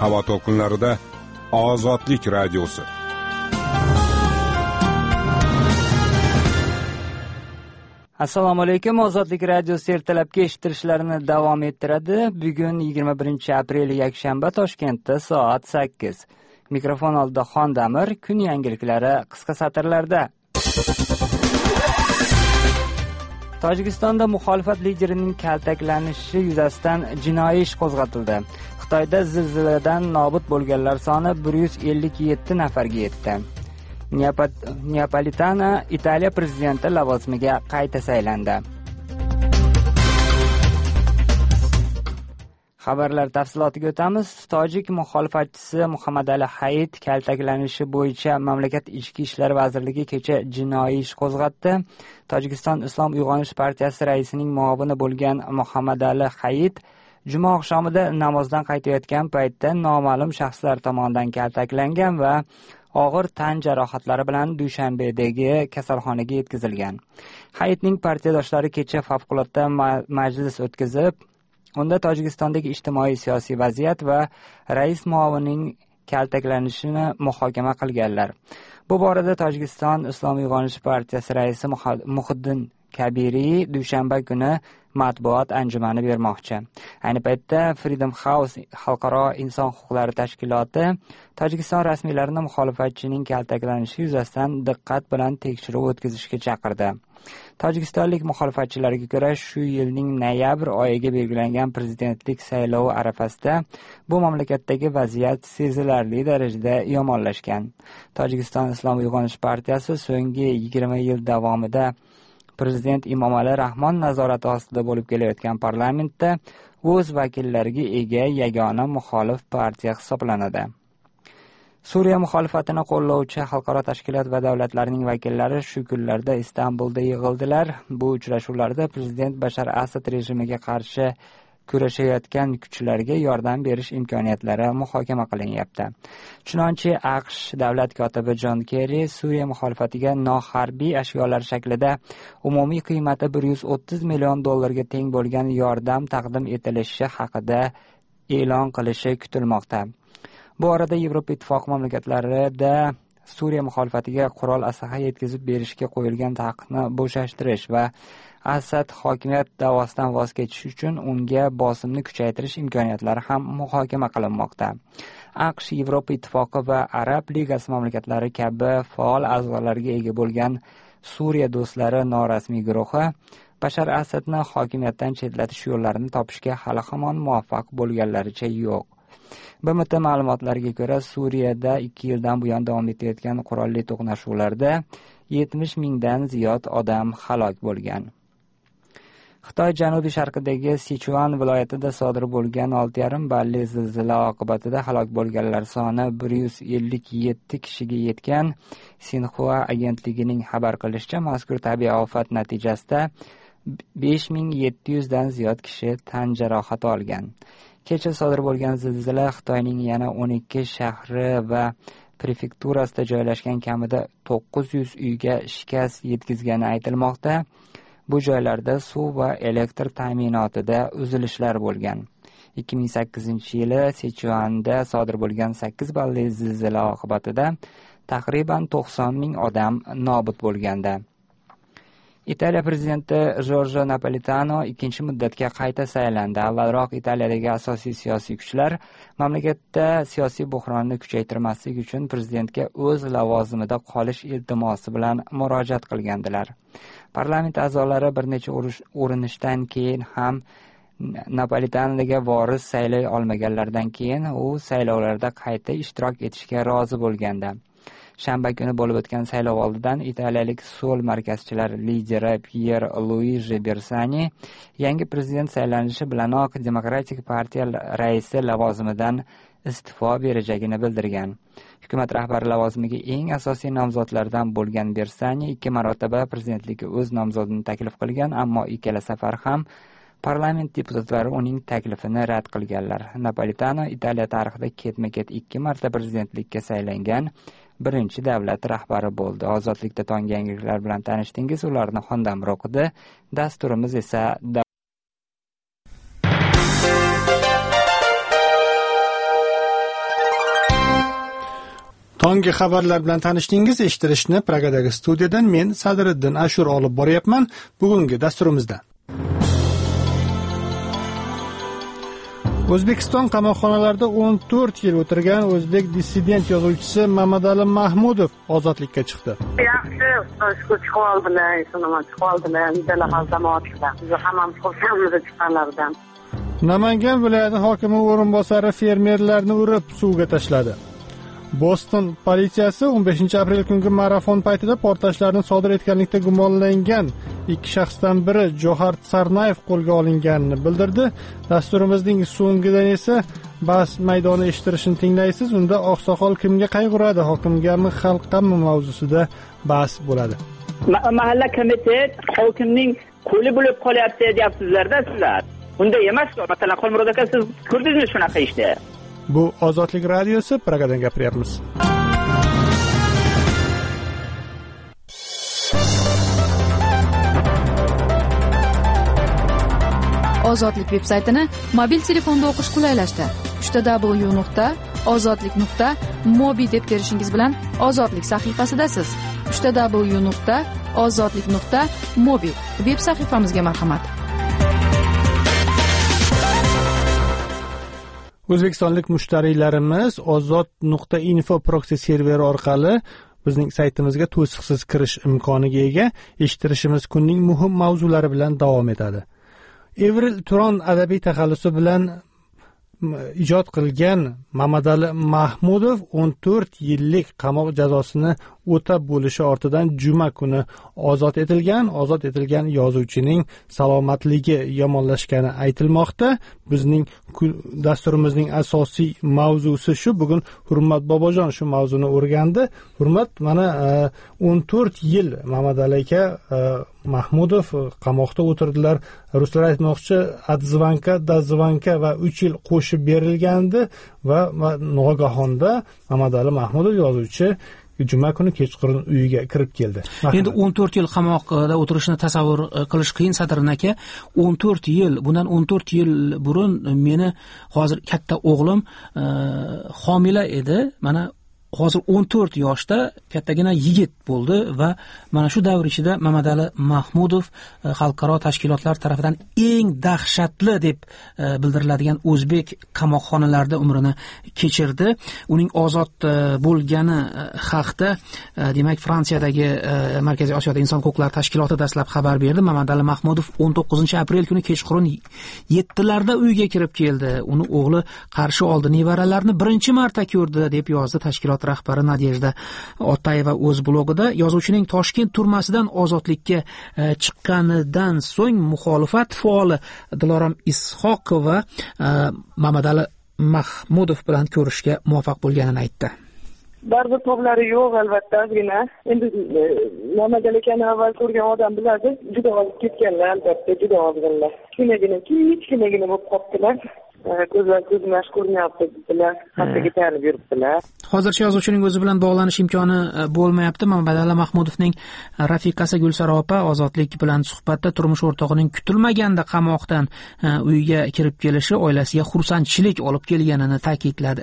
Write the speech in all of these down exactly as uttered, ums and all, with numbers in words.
havo to'lqinlarida Ozodlik radiosi. Assalomu alaykum. Ozodlik radiosi ertalabki eshittirishlarini davom ettiradi. Bugun yigirma birinchi aprel yakshanba, Toshkentda soat sakkiz. Mikrofon oldida Xondamir, kun yangiliklari qisqa satrlarda. Tojikistonda muxolifat liderining kaltaklanishi yuzasidan jinoiy ish qo'zg'atildi. Xitoyda zilziladan nobud bo'lganlar soni bir yuz ellik yetti nafarga yetdi. Neapolitano Italiya prezidenti lavozimiga qayta saylandi. Xabarlar tafsilotiga o'tamiz. Tojik muxolifatchisi Muhammadali Hayit kaltaklanishi bo'yicha mamlakat ichki ishlar vazirligi kecha jinoiy ish qo'zg'atdi. Tojikiston Islom uyg'onish partiyasi raisining muovini bo'lgan Muhammadali Hayit juma oqshomida namozdan qaytayotgan paytda noma'lum shaxslar tomonidan kaltaklangan va og'ir tan jarohatlari bilan Dushanbedagi kasalxonaga yetkazilgan. Hayitning partiyadoshlari kecha favqulodda majlis o'tkazib, unda Tojikistondagi ijtimoiy siyosiy vaziyat va rais muovinining kaltaklanishini muhokama qilganlar. Bu borada Tojikiston Islom uyg'onish partiyasi raisi Muhiddin Kabiriy dushanba kuni matbuot anjumani bermoqchi. Ayni paytda Freedom House xalqaro inson huquqlari tashkiloti Tojikiston rasmiylarini muxolifatchining kaltaklanishi yuzasidan diqqat bilan tekshiruv o'tkazishga chaqirdi. Tojikistonlik muxolifatchilarga ko'ra, shu yilning noyabr oyiga belgilangan prezidentlik saylovi arafasida bu mamlakatdagi vaziyat sezilarli darajada yomonlashgan. Tojikiston Islom uyg'onish partiyasi so'nggi yigirma yil davomida Prezident Emomali Rahmon nazorati ostida bo'lib kelayotgan parlamentda o'z vakillariga ega yagona muxolif partiya hisoblanadi. Suriya muxolifatini qo'llovchi xalqaro tashkilot va davlatlarning vakillari shu kunlarda Istanbulda yig'ildilar. Bu uchrashuvlarda prezident Bashar Asad rejimiga qarshi kurashayotgan kuchlarga yordam berish imkoniyatlari muhokama qilinyapti. Chunonchi AQSh davlat kotibi Jon Kerri Suriya muxolifatiga noharbiy ashyolar shaklida umumiy qiymati bir yuz o'ttiz million dollarga teng bo'lgan yordam taqdim etilishi haqida e'lon qilishi kutilmoqda. Bu orada Yevropa Ittifoqi mamlakatlarida Suriya muxolifatiga qurol aslaha yetkazib berishga qo'yilgan taqiqni bo'shashtirish va Asad hokimiyat da'vosidan voz kechish uchun unga bosimni kuchaytirish imkoniyatlari ham muhokama qilinmoqda. AQSh, Yevropa Ittifoqi va Arab Ligasi mamlakatlari kabi faol a'zolarga ega bo'lgan Suriya do'stlari norasmiy guruhi Bashar Asadni hokimiyatdan chetlatish yo'llarini topishga hali hamon muvaffaq bo'lganlaricha yo'q. B M T ma'lumotlariga ko'ra, Suriyada ikki yildan buyon davom etayotgan qurolli to'qnashuvlarda yetmish mingdan ziyod odam halok bo'lgan. Xitoy janubiy sharqidagi Sichuan viloyatida sodir bo'lgan olti yarim balli zilzila oqibatida halok bo'lganlar soni bir yuz ellik yetti kishiga yetgan. Sinxua agentligining xabar qilishicha, mazkur tabiiy ofat natijasida besh ming yetti yuz dan ziyod kishi tan jarohati olgan. Kecha sodir bo'lgan zilzila Xitoyning yana o'n ikki shahri va prefekturasida joylashgan kamida to'qqiz yuz uyga shikast yetkazgani aytilmoqda. Bu joylarda suv va elektr ta'minotida uzilishlar bo'lgan. ikki ming sakkizinchi yili Sichuanda sodir bo'lgan sakkiz balli zilzila oqibatida taxriban to'qson ming odam nobud bo'lganda. Italiya prezidenti Giorgio Napolitano ikkinchi muddatga qayta saylandi. Avvalroq Italiyadagi asosiy siyosiy kuchlar mamlakatda siyosiy buhronni kuchaytirmaslik uchun prezidentga o'z lavozimida qolish iltimosi bilan murojaat qilgandilar. Parlament a'zolari bir necha urinishdan keyin ham Napolitanoga voris saylay olmaganlardan keyin u saylovlarda qayta ishtirok etishga rozi bo'lgandi. Shanba kuni bo'lib o'tgan saylov oldidan italiyalik so'l markazchilar lideri Pier Luigi Bersani yangi prezident saylanishi bilanoq Demokratik partiya raisi lavozimidan iste'fo berajagini bildirgan. Hukumat rahbari lavozimiga eng asosiy nomzodlardan bo'lgan Bersani ikki marotaba prezidentlikka o'z nomzodini taklif qilgan, ammo ikkala safar ham parlament deputatlari uning taklifini rad qilganlar. Napolitano Italiya tarixida ketma-ket ikki marta prezidentlikka saylangan birinchi davlat rahbari bo'ldi. Ozodlikda tong yangiliklar bilan tanishdingiz, ularni Xondamir o'qidi. Dasturimiz esa Tonggi xabarlar bilan tanishdingiz. Eshittirishni Pragadagi studiyadan men Sadriddin Ashur olib boryapman. Bugungi dasturimizda O'zbekiston qamoqxonalarida o'n to'rt yil o'tirgan o'zbek dissident yozuvchisi Mamadali Mahmudov ozodlikka chiqdi. Yaxshi, shu chiqib oldilar, sonoma chiqib oldilar, dalaxal jamoatchilar. Biz hammamiz xursandmiz chiqqanlaridan. Namangan viloyati hokimi o'rinbosari fermerlarni urib suvga tashladi. Boston politsiyasi o'n beshinchi aprel kungi marafon paytida portlashlarni sodir etganlikda gumonlangan ikki shaxsdan biri Johar Sarnayev qo'lga olinganini bildirdi. Dasturimizning so'ngidan esa bas maydoni eshittirishini tinglaysiz. Unda oqsoqol kimga qayg'uradi, hokimgami xalqqami mavzusida bahs bo'ladi. Mahalla komitet hokimning qo'li bo'lib qolyapti deyapsizlarda sizlar. Unda emas, masalan, Xolmurod aka, siz ko'rdingizmi shunaqa ishni? Bu Ozodlik radiosi, Pragadan gapiryapmiz. Ozodlik veb-saytini mobil telefonda o'qish qulaylashdi. w w w nuqta ozodlik nuqta mobi deb terishingiz bilan Ozodlik sahifasidasiz. w w w nuqta ozodlik nuqta mobi veb sahifamizga marhamat. O'zbekistonlik mushtariylarimiz ozod nuqta info proxy serveri orqali bizning saytimizga to'siqsiz kirish imkoniga ega. Eshittirishimiz kunning muhim mavzulari bilan davom etadi. Evril Turon adabiy taxallusi bilan ijod qilgan Mamadali Mahmudov o'n to'rt yillik qamoq jazosini o'tab bo'lishi ortidan juma kuni ozod etilgan. Ozod etilgan yozuvchining salomatligi yomonlashgani aytilmoqda. Bizning dasturimizning asosiy mavzusi shu. Bugun Hurmat Bobojon shu mavzuni o'rgandi. Hurmat, mana o'n to'rt yil Mamadali aka Mahmudov qamoqda o'tirdilar. Ruslar aytmoqchi, adzvanka, dazvanka va uch yil qo'shib berilgandi va nogahonda Mamadali Mahmudov yozuvchi juma kuni kechqurun uyiga kirib keldi. Endi o'n to'rt yil qamoqda o'tirishni tasavvur qilish qiyin, Sadriddin aka. o'n to'rt yil, bundan o'n to'rt yil burun meni hozir katta o'g'lim homila edi. Mana hozir o'n to'rt yoshda kattagina yigit bo'ldi va mana shu davr ichida Mamadali Mahmudov xalqaro tashkilotlar tomonidan eng dahshatli deb bildiriladigan o'zbek qamoqxonalarida umrini kechirdi. Uning ozod bo'lgani haqida demak Fransiyadagi Markaziy Osiyoda inson huquqlari tashkiloti dastlab xabar berdi. Mamadali Mahmudov o'n to'qqizinchi aprel kuni kechqurun yettilarda uyga kirib keldi. Uni o'g'li qarshi oldi, nevaralarini birinchi marta ko'rdi deb yozdi tashkilot rahbari Nadejda Otayeva o'z blogida. Yozuvchining Toshkent turmasidan ozodlikka chiqqanidan so'ng muxolifat faoli Dilorom Ishoqova Mamadali Mahmudov bilan ko'rishga muvaffaq bo'lganini aytdi. Baribir toblari yo'q, albatta, ozgina. Endi Mamadali akani avval ko'rgan odam biladi, juda ozib ketganlar, albatta, juda ozg'inlar. Kichkinagina, kichkinagina bo'lib qolibdilar. Ko'zlar ko'zmash ko'rmayapti dedilar, xastaga tanib yuribdilar. Hozircha yozuvchining o'zi bilan bog'lanish imkoni bo'lmayapti. Mamadali Mahmudovning rafiqasi Gulsara opa ozodlik bilan suhbatda turmush o'rtog'ining kutilmaganda qamoqdan uyiga kirib kelishi oilasiga xursandchilik olib kelganini ta'kidladi.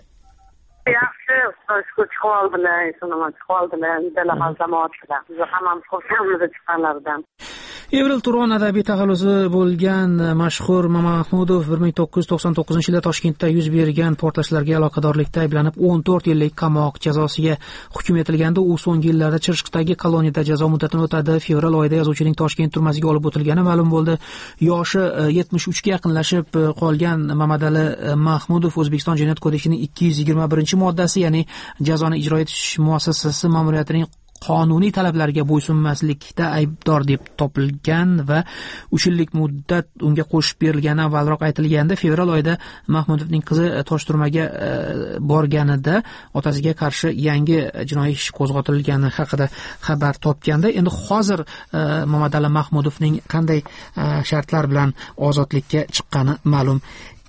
Yaxshi, shu chiqib oldilar, sonoma chiqib oldilar, dalaxal jamoatchilar. Biz hammamiz xursandmiz chiqqanlaridan. Evril Turon adabiy taxallusi bo'lgan mashhur Mahmudov bir ming to'qqiz yuz to'qson to'qqizinchi yilda Toshkentda yuz bergan portlashlarga aloqadorlikda ayblanib o'n to'rt yillik qamoq jazosiga hukm etilganda u so'nggi yillarda Chirchiqdagi koloniyada jazo muddatini o'tadi. Fevral oyida yozuvchining Toshkent turmasiga olib o'tilgani ma'lum bo'ldi. Yoshi yetmish uchga yaqinlashib qolgan Mamadali Mahmudov O'zbekiston Jinoyat kodeksining ikki yuz yigirma birinchi moddasi, ya'ni jazoni ijro etish muassasasi ma'muriyatining qonuniy talablarga bo'ysunmaslikda aybdor deb topilgan va uch yillik muddat unga qo'shib berilgani avvalroq aytilganda, fevral oyida Mahmudovning qizi Toshturmaga borganida otasiga qarshi yangi jinoiy ish qo'zg'atilgani haqida xabar topganda, endi hozir Mamadali Mahmudovning qanday shartlar bilan ozodlikka chiqqani ma'lum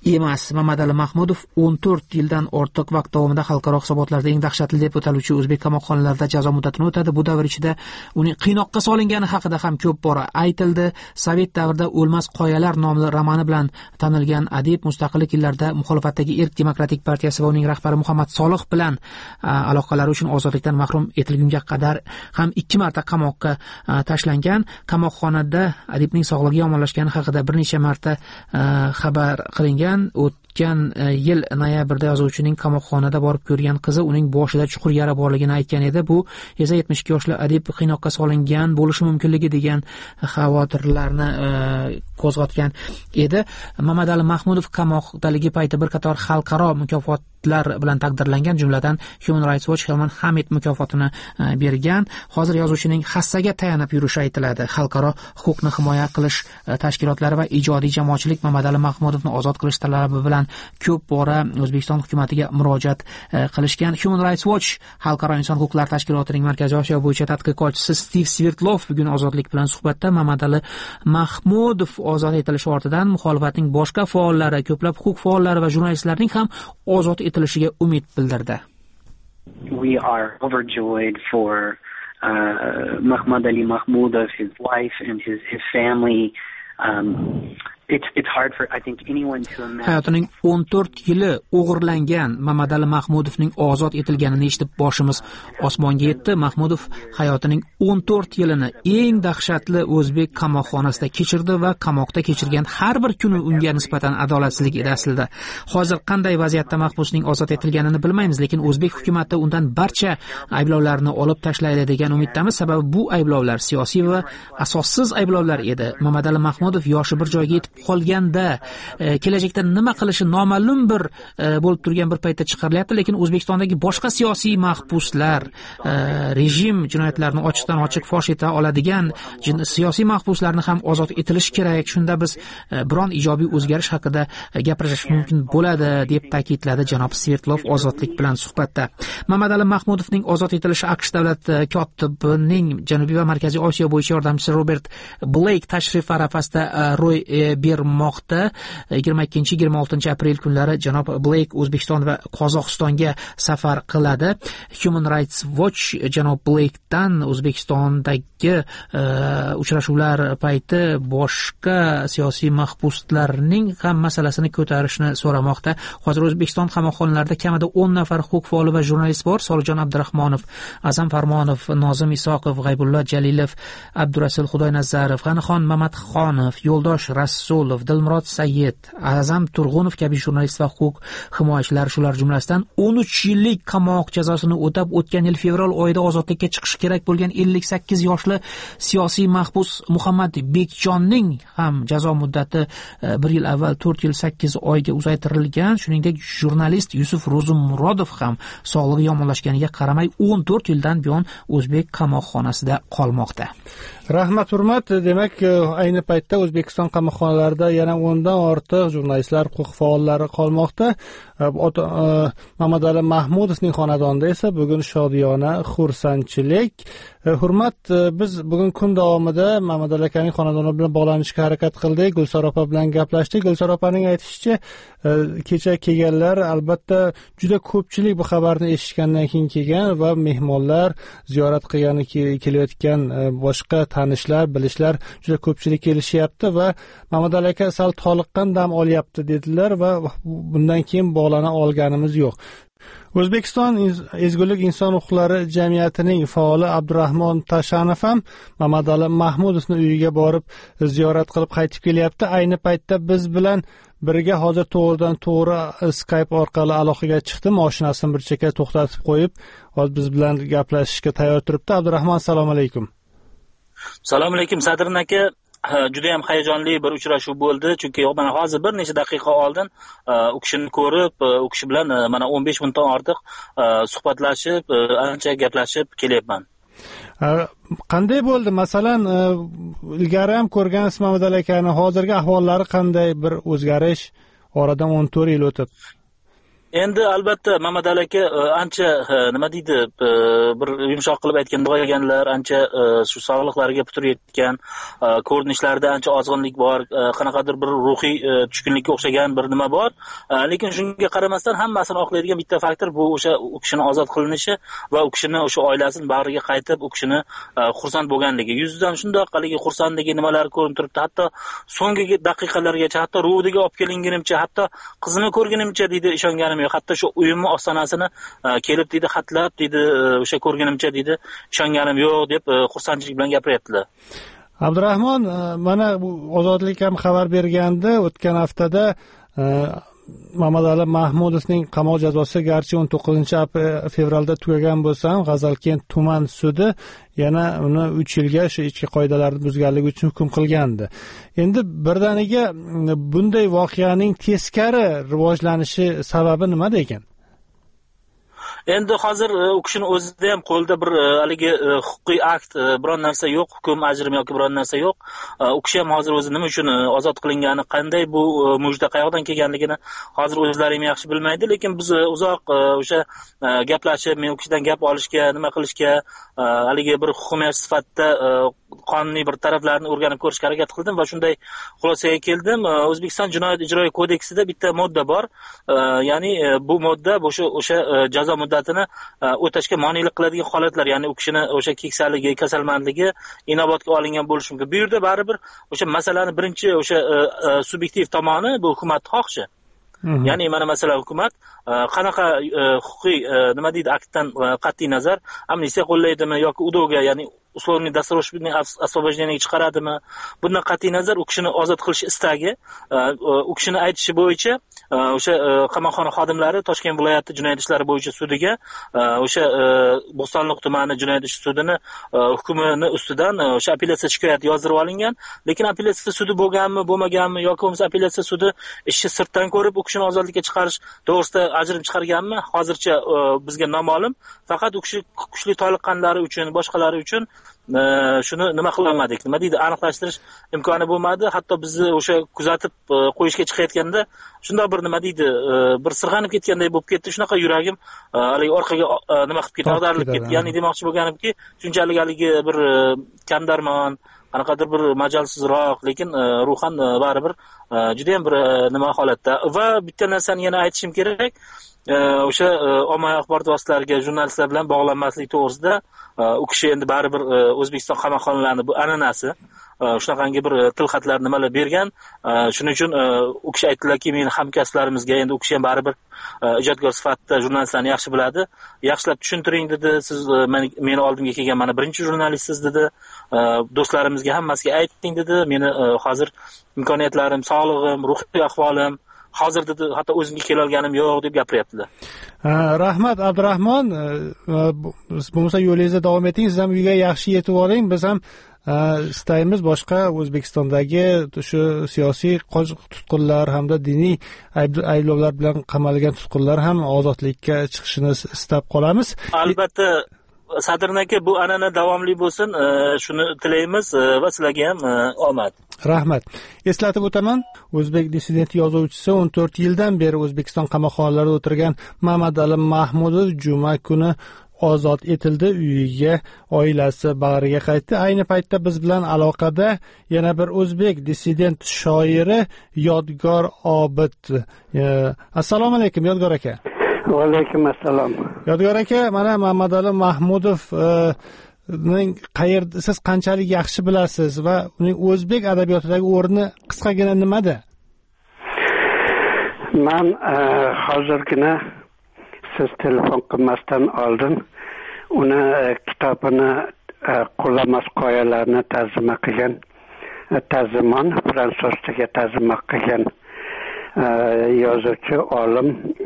emas. Mamadali Mahmudov o'n to'rt yildan ortiq vaqt davomida xalqaro hisobotlarda eng dahshatli deb ataluvchi o'zbek qamoqxonalarida jazo muddatini o'tadi. Bu davr ichida uning qiynoqqa solingani haqida ham ko'p bora aytildi. Sovet davrida O'lmas qoyalar nomli romani bilan tanilgan adib mustaqillik yillarida muxolifatdagi Erk demokratik partiyasi va uning rahbari Muhammad Solih bilan aloqalari uchun ozodlikdan mahrum etilgunga qadar ham ikki marta qamoqqa tashlangan. Qamoqxonada adibning sog'lig'i yomonlashgani haqida bir necha marta xabar qilingan. O'tgan yil noyabrda yozuvchining qamoqxonada borib ko'rgan qizi uning boshida chuqur yara borligini aytgan edi. Bu esa yetmish ikki yoshli adib qiynoqqa solingan bo'lishi mumkinligi degan xavotirlarni qo'zg'atgan edi. Mamadali Mahmudov qamoqdaligi payti bir qator xalqaro mukofotlar bilan taqdirlangan, jumladan Human Rights Watch Helman Hamid mukofotini bergan. Hozir yozuvchining hassaga tayanib yurishi aytiladi. Xalqaro huquqni himoya qilish tashkilotlari va ijodiy jamoatchilik Mamadali Mahmudovni ozod qilish talabi bilan ko'p bora O'zbekiston hukumatiga murojaat qilishgan. Human Rights Watch xalqaro inson huquqlari tashkilotining Markaziy Osiyo bo'yicha tadqiqotchisi Stiv Svertlov bugun Ozodlik bilan suhbatda Mamadali Mahmudov ozod etilishi ortidan muxolifatning boshqa faollari, ko'plab huquq faollari va jurnalistlarning ham ozod etilishiga umid bildirdi. We are overjoyed for uh, Mamadali Mahmudov, his wife and his his family. Um, It's, it's hard for, I think, anyone to imagine. Hayotining o'n to'rt yili o'g'irlangan Mamadali Mahmudovning ozod etilganini eshitib boshimiz osmonga yetdi. Mahmudov hayotining o'n to'rt yilini eng dahshatli o'zbek qamoqxonasida kechirdi va qamoqda kechirgan har bir kuni unga nisbatan adolatsizlik edi aslida. Hozir qanday vaziyatda mahbusning ozod etilganini bilmaymiz, lekin o'zbek hukumati undan barcha ayblovlarni olib tashlaydi degan umiddamiz. Sababi bu ayblovlar siyosiy va asossiz ayblovlar edi. Mamadali Mahmudov yoshi bir joyga yetib qolganda kelajakda nima qilishi noma'lum bir bo'lib turgan bir paytda chiqarilyapti, lekin O'zbekistondagi boshqa siyosiy mahbuslar, rejim jinoyatlarini ochiqdan ochiq fosh eta oladigan siyosiy mahbuslarni ham ozod etilishi kerak. Shunda biz biron ijobiy o'zgarish haqida gapirish mumkin bo'ladi deb ta'kidladi janob Svertlov Ozodlik bilan suhbatda. Mamadali Mahmudovning ozod etilishi AQSh davlat kotibining Janubiy va Markaziy Osiyo bo'yicha yordamchisi Robert Blake tashrif arafasida ro'y bermoqda. yigirma ikkinchi yigirma oltinchi aprel kunlari janob Blake O'zbekiston va Qozog'istonga safar qiladi. Human Rights Watch janob Blake'dan O'zbekistondagi uh, uchrashuvlar payti boshqa siyosiy mahbuslarning ham masalasini ko'tarishni so'ramoqda. Hozir O'zbekiston qamoqxonalarida kamida o'n nafar huquq faoli va jurnalist bor. Solijon Abdurahmonov, Azam Farmonov, Nozim Isoqov, G'aybullo Jalilov, Abdurasul Xudoynazarov, G'anixon Mamatxonov, Yo'ldosh Rasulov, Dilmurod Sayyid, Azam Turg'unov kabi jurnalist va huquq himoyachilar shular jumlasidan o'n uch yillik qamoq jazosini o'tab o'tgan yil fevral oyida ozodlikka chiqishi kerak bo'lgan ellik sakkiz yoshli siyosiy mahbus Muhammad Bekjonning ham jazo muddati bir yil avval to'rt yil sakkiz oyga uzaytirilgan. Shuningdek, jurnalist Yusuf Ro'zimmurodov ham sog'lig'i yomonlashganiga qaramay o'n to'rt yildan buyon o'zbek qamoqxonasida qolmoqda. Rahmat, hurmat. Demak, ayni paytda O'zbekiston qamoqxonalarida yana o'ndan ortiq jurnalistlar, huquq faollari qolmoqda. Mamadali Mahmudovning xonadonida esa bugun shodiyona xursandchilik. Hurmat, biz bugun kun davomida Mamadali akaning xonadoni bilan bog'lanishga harakat qildik. Gulsar opa bilan gaplashdik. Gulsar opaning aytishicha, kecha kelganlar albatta juda ko'pchilik bu xabarni eshitgandan keyin kelgan va mehmonlar, ziyorat qilgani kelayotgan boshqa tanishlar, bilishlar juda ko'pchilik kelishyapti va Mamadali aka sal toliqqan dam olyapti dedilar va bundan keyin bog'lana olganimiz yo'q. O'zbekiston ezgulik inson huquqlari jamiyatining faoli Abdurahmon Tashanov ham Mamadali Mahmudovning uyiga borib ziyorat qilib qaytib kelyapti. Ayni paytda biz bilan birga hozir to'g'ridan to'g'ri Skype orqali aloqaga chiqdi. Mashinasini bir chekka to'xtatib qo'yib, hozir biz bilan gaplashishga tayyor turibdi. Abdurahmon, assalomu alaykum. Assalomu alaykum Sadrin aka. Juda ham hayajonli bir uchrashuv bo'ldi, chunki mana hozir bir necha daqiqa oldin u kishini ko'rib, u kishi bilan mana o'n besh minutdan ortiq suhbatlashib, ancha gaplashib kelyapman. Qanday bo'ldi? Masalan, ilgari ham ko'rgansiz Mamadali akani, hozirgi ahvollari qanday, bir o'zgarish oradan o'n to'rt yil o'tib? endi albatta Mamadali aka ancha nima deydi bir yumshoq qilib aytganda boyaganlar ancha shu sog'liqlariga putur yetgan, ko'rinishlarida ancha ozg'inlik bor, qanaqadir bir ruhiy tushkunlikka o'xshagan bir nima bor. Lekin shunga qaramasdan hammasini oqlaydigan bitta faktor bu o'sha u kishini ozod qilinishi va u kishini o'sha oilasining bag'riga qaytib u kishini xursand bo'lganligi. Yuzidan shundoq haligi xursandligi nimalar ko'rinib turibdi. Hatto so'nggi daqiqalargacha, hatto rudiga olib kelinganimcha, hatto qizini ko'rganimcha deydi ishonganim yo'q. Hatto shu uyimni ostonasini kelib deydi xatlab deydi o'sha ko'rganimcha deydi ishonganim yo'q deb xursandchilik bilan gapiryaptilar. Abdurahmon, mana bu Ozodlik ham xabar bergandi, o'tgan haftada Mamadali Mahmudovning qamoq jazosi garchi o'n to'qqizinchi fevralda tugagan bo'lsa ham, G'azalkent tuman sudi yana uni uch yilga shu ichki qoidalarni buzganligi uchun hukm qilgandi. Endi birdaniga bunday voqeaning teskari rivojlanishi sababi nimada ekan? Endi hozir u kishini o'zida ham qo'lda bir haligi huquqiy akt, biron narsa yo'q, hukm ajrim yoki biron narsa yo'q. U kishi ham hozir o'zi nima uchun ozod qilingani, qanday bu mujda qayoqdan kelganligini hozir o'zlari ham yaxshi bilmaydi, lekin biz uzoq o'sha gaplashib, men u kishidan gap olishga, nima qilishga, haligi bir hukumat sifatida qonuniy bir taraflarni o'rganib ko'rishga harakat qildim va shunday xulosaga keldim. O'zbekiston Jinoyat ijro kodeksida bitta modda bor. Ya'ni bu modda o'sha o'sha jazo muddatini o'tashga monelik qiladigan holatlar, ya'ni u kishini o'sha keksaligi, kasalmandligi inobatga olingan bo'lishi mumkin. Bu yerda baribir o'sha masalani birinchi o'sha subyektiv tomoni bu hukumat xohishi. Ya'ni mana masalan hukumat qanaqa huquqiy nima deydi aktdan qat'iy nazar amnistiya qo'llaydimi yoki udoga, ya'ni условный досрочный освобождение chiqaradimi? Bundan qat'iy nazar u kishini ozod qilish istagi, u kishini aytishi bo'yicha o'sha qamoqxona xodimlari Toshkent viloyati jinoyat ishlari bo'yicha sudiga o'sha Bo'stonliq tumani jinoyat ishi sudini hukmini ustidan o'sha apellyatsiya shikoyati yozdirib olingan, lekin apellyatsiya sudi bo'lganmi, bo'lmaganmi yoki bo'lmasa apellyatsiya sudi ishni sirtdan ko'rib u kishini ozodlikka chiqarish to'g'risida ajrim chiqarganmi, hozircha bizga noma'lum. Faqat u kishi kuchli toliqqanlari uchun, boshqalari uchun shuni nima qila olmadik, nima deydi, aniqlashtirish imkoni bo'lmadi. Hatto bizni o'sha kuzatib qo'yishga chiqayotganda shunday bir nima deydi, bir sirg'anib ketganday bo'lib ketdi. Shunaqa yuragim haligi orqaga nima qilib ketdi, ag'darilib ketdi. Ya'ni demoqchi bo'lganimki, shunchalik haligi bir kamdarmon, qanaqadir bir majalsizroq, lekin ruhan baribir juda ham bir nima holatda. Va bitta narsani yana aytishim kerak. O'sha ommaviy axborot vositalariga jurnalistlar bilan bog'lanmaslik to'g'risida u kishi endi baribir O'zbekiston qamoqxonalarini bu an'anasi shunaqangi bir tilxatlar nimalar bergan. Shuning uchun u kishi aytdilarki, meni hamkasblarimizga, endi u kishi ham baribir ijodkor sifatida jurnalistlarni yaxshi biladi, yaxshilab tushuntiring dedi. Siz meni oldimga kelgan mana birinchi jurnalistsiz dedi. Do'stlarimizga hammasiga ayting dedi. Meni hozir imkoniyatlarim, sog'lig'im, ruhiy ahvolim hozir dedi, hatto o'zimga kela olganim yo'q deb gapiryaptilar. Rahmat Abdurahmon, bo'lmasa yo'lingizda davom eting, siz ham uyga yaxshi yetib oling. Biz ham istaymiz boshqa O'zbekistondagi shu siyosiy tutqunlar hamda diniy ayblovlar bilan qamalgan tutqunlar ham ozodlikka chiqishini istab qolamiz. Albatta Sadr aka, bu an'ana davomli bo'lsin, shuni tilaymiz va sizlarga ham omad. Rahmat. Eslatib o'taman, o'zbek dissident yozuvchisi o'n to'rt yildan beri O'zbekiston qamoqxonalarida o'tirgan Mamadali Mahmudov juma kuni ozod etildi, uyiga oilasi bag'riga qaytdi. Ayni paytda biz bilan aloqada yana bir o'zbek dissident shoiri Yodgor Obid. Assalomu alaykum Yodgor aka. Va alaykum assalom. Yodgor aka, mana Mamadali Mahmudov ning qayerda, siz qanchalik yaxshi bilasiz va uning o'zbek adabiyotidagi o'rni qisqagina nimada? Men hozirgina siz telefon qilmasdan oldin uni kitobini Qo'llamas qoyalarni tarjima qilgan, tarjimon fransuzchaga tarjima qilgan yozuvchi olim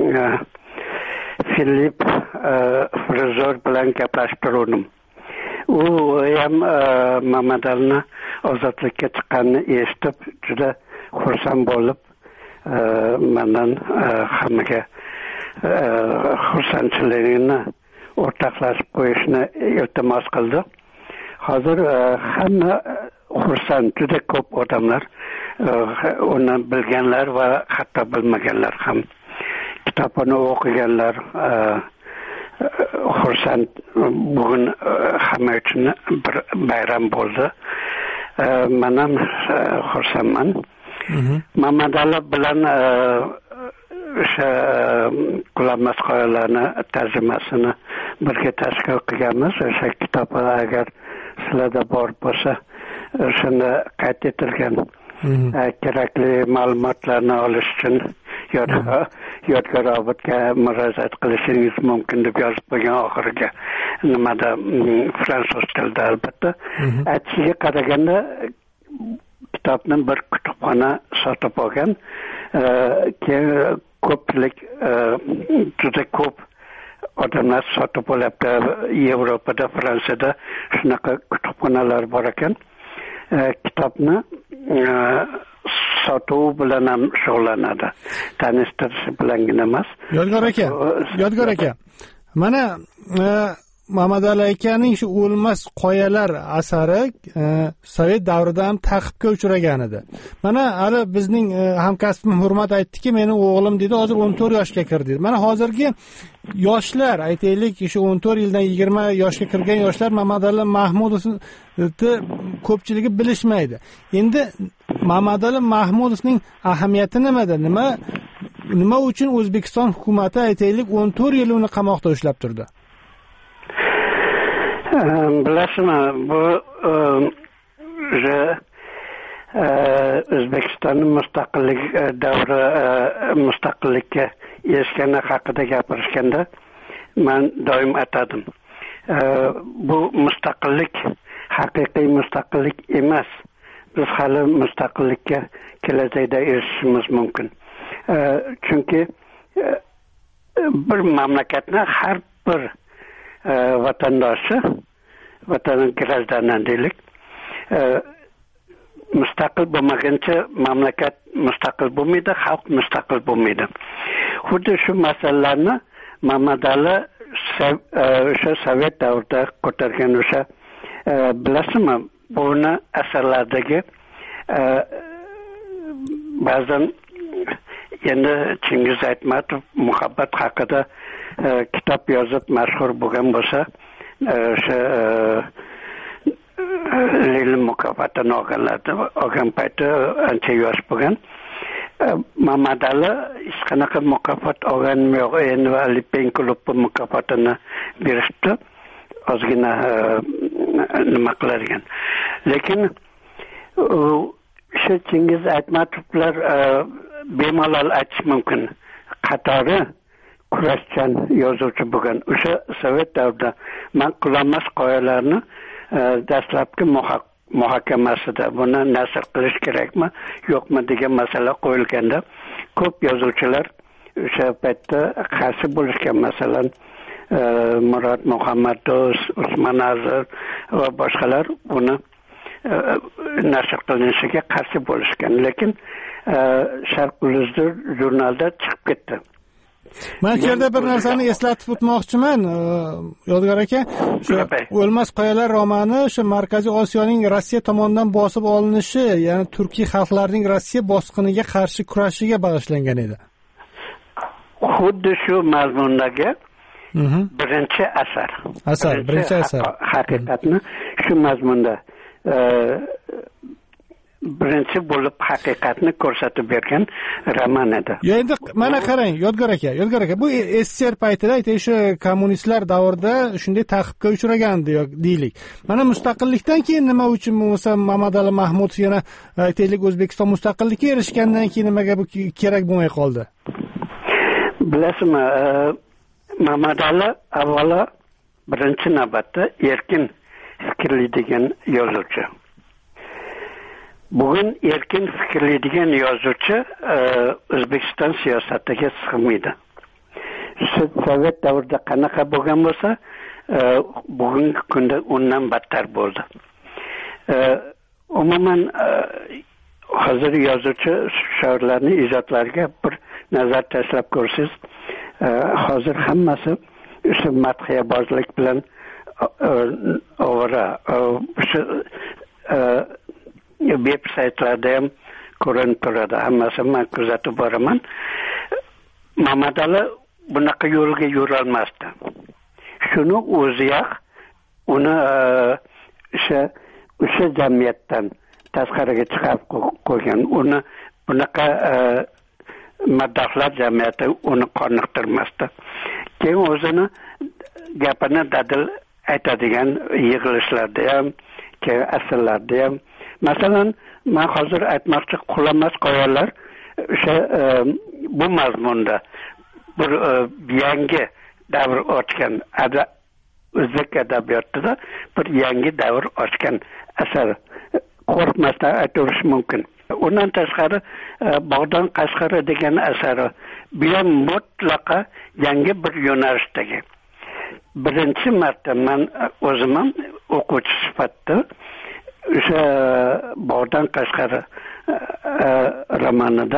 Filip Frizor bilan gaplashib turdim. U ham Mamadalini ozodlikka chiqqanini eshitib juda xursand bo'lib, mendan hammaga xursandchiligini o'rtoqlashib qo'yishni iltimos qildi. Hozir hamma xursand, juda ko'p odamlar, uni bilganlar va hatto bilmaganlar ham. kitobini o'qiganlar xursand. Bugun hamma uchun bir bayram bo'ldi. Men ham xursandman. Mamadali bilan o'sha qulanmas qoyalarni tarjimasini birga tashkil qilganmiz. O'sha kitob agar sizlarda bor bo'lsa, o'shani qayd etilgan kerakli ma'lumotlarni olish uchun yodgor obodga murojaat qilishingiz mumkin deb yozib qo'ygan oxiriga. Nimada fransuz tilida albatta. Aytishiga qaraganda kitobni bir kutubxona sotib olgan. Keyin ko'pchilik juda ko'p odamlar sotib olyapti. Yevropada, Fransiyada shunaqa kutubxonalar bor ekan. Kitobni sotuv bilan ham shug'ullanadi. Tanishtirish bilangina emas. Yodgor aka, Yodgor aka. Mana Mamadali akaning shu o'lmas qoyalar asari Sovet davrida ham ta'qibga uchragan edi. Mana hali bizning hamkasbim Hurmat aytdiki, meni o'g'lim dedi, hozir o'n to'rt yoshga kirdi. Mana hozirgi yoshlar, aytaylik, shu o'n to'rt yildan yigirma yoshga kirgan yoshlar Mamadali Mahmudovni ko'pchiligi bilishmaydi. Endi Mamadali Mahmudovning ahamiyati nimada? Nima nima uchun O'zbekiston hukumatı aytaylik o'n to'rt yil uni qamoqda ushlab turdi? Bilasizmi, bu O'zbekistonning mustaqillik davri mustaqillikka erishgani haqida gapirishganda men doim aytadim. Bu mustaqillik haqiqiy mustaqillik emas. Biz hali mustaqillikka kelajakda erishishimiz mumkin. Chunki bir mamlakatni har bir vatandoshi, vatanın grajdanan deylik, mustaqil bo'lmaguncha mamlakat mustaqil bo'lmaydi, xalq mustaqil bo'lmaydi. Xuddi shu masalalarni Mamadali o'sha Sovet davrida ko'targan. O'sha bilasizmi, buni asarlardagi ba'zan endi Chingiz Aytmatov muhabbat haqida kitob yozib mashhur bo'lgan bo'lsa, o'sha Lenin mukofotini olganlardi. Olgan payti ancha yosh bo'lgan. Mamadali hech qanaqa mukofot olganim yo'q. Endi Lipen klubi mukofotini berishdi. Ozgina nima qilargan. Lekin o'sha Chingiz Aytmatovlar bemalol aytish mumkin. Qatori kurashchan yozuvchi bo'lgan. O'sha Sovet davrida men qulanmas qoyalarni dastlabki muhokamasida buni nashr qilish kerakmi, yo'qmi degan masala qo'yilganda ko'p yozuvchilar o'sha paytda qarshi bo'lishgan. Masalan, Murod Muhammadov, Usmon Azar va boshqalar buni nashr qilinishiga qarshi bo'lishgan. Lekin Sharq Uluzdur jurnalda chiqib ketdi. Men bu yerda bir narsani eslatib o'tmoqchiman, Yodgor aka. O'lmas qoyalar romani o'sha Markaziy Osiyoning Rossiya tomonidan bosib olinishi, ya'ni turkiy xalqlarning Rossiya bosqiniga qarshi kurashiga bag'ishlangan edi. Xuddi shu mazmundagi birinchi asar. Asar, birinchi asar. Haqiqatni shu mazmunda birinchi bo'lib haqiqatni ko'rsatib bergan roman edi. Endi mana qarang, Yodgor aka, Yodgor aka, bu S S R paytida aytay shu kommunistlar davrida shunday ta'qibga uchragandi deylik. Mana mustaqillikdan keyin nima uchun bo'lsa Mamadali Mahmudov yana aytaylik O'zbekiston mustaqillikka erishgandan keyin nimaga bu kerak bo'lmay qoldi? Bilasizmi, Mamadali avvalo birinchi navbatda erkin fikrli degan yozuvchi. Bugun erkin fikrli degan yozuvchi O'zbekiston siyosatiga sig'maydi. Sovet davrida qanaqa bo'lgan bo'lsa, bugungi kunda undan battar bo'ldi. Umuman hozir yozuvchi shoirlarning ijodlariga bir nazar tashlab ko'rsangiz, hozir hammasi o'sha madhiyabozlik bilan ovora, o'sha web saytlarda ham ko'rinib turadi. Hammasini men kuzatib boraman. Mamadali bunaqa yo'lga yurolmasdi. Shuni o'ziyoq uni o'sha o'sha jamiyatdan tashqariga chiqarib qo'ygan. Uni bunaqa madahlar jamiyati uni qoniqtirmasdi. Keyin o'zini gapini dadil aytadigan yig'ilishlarda ham, keyin asrlarda ham. Masalan, men hozir aytmoqchi qulamas qoyalar o'sha bu mazmunda bir yangi davr ochgan o'zbek adabiyotida bir yangi davr ochgan asar qo'rqmasdan aytish mumkin. Undan tashqari Bog'dan Qashqari degan asari bu ham mutlaqo yangi bir yo'nalishdagi. Birinchi marta men o'zim ham o'quvchi sifatida o'sha Bog'dan Qashqari romanida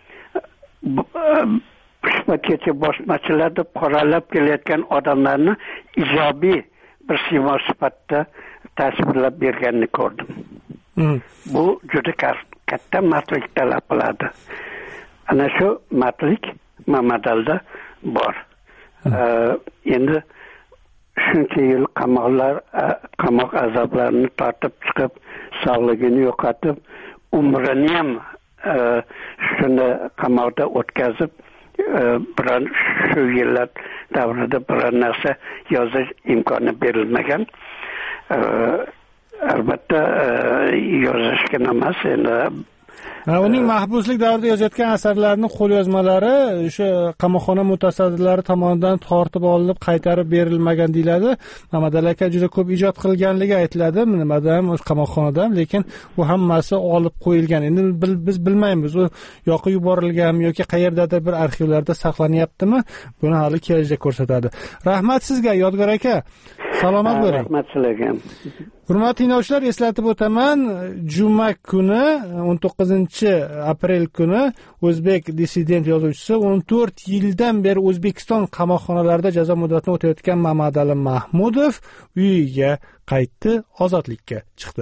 kecha bosmachilar deb qoralab kelayotgan odamlarni ijobiy bir simo sifatida tasvirlab berganini ko'rdim. Hmm. Bu juda katta mardlik talab qiladi. Ana shu mardlik Mamadalda bor. Hmm. Uh, endi shuncha yil qamoqlar, qamoq azoblarini tortib chiqib, sog'ligini yo'qotib, umrini ham uh, shuni qamoqda o'tkazib, biron shu yillar davrida biror narsa yozish imkoni berilmagan. Albatta yozishga emas, endi uning mahbuslik davrida yozayotgan asarlarining qo'lyozmalari o'sha qamoqxona mutasaddilari tomonidan tortib olinib qaytarib berilmagan deyiladi. Mamadali aka juda ko'p ijod qilganligi aytiladi, nimada ham o'sha qamoqxonada ham, lekin bu hammasi olib qo'yilgan. Endi biz bilmaymiz u yoqib yuborilganmi yoki qayerdadir bir arxivlarda saqlanyaptimi, buni hali kelajak ko'rsatadi. Rahmat sizga Yodgor aka. Salomat bo'ling. Rahmat sizlarga. Hurmatli tinglovchilar, eslatib o'taman, juma kuni o'n to'qqizinchi aprel kuni o'zbek dissident yozuvchisi o'n to'rt yildan beri O'zbekiston qamoqxonalarida jazo muddatini o'tayotgan Mamadali Mahmudov uyiga qaytdi, ozodlikka chiqdi.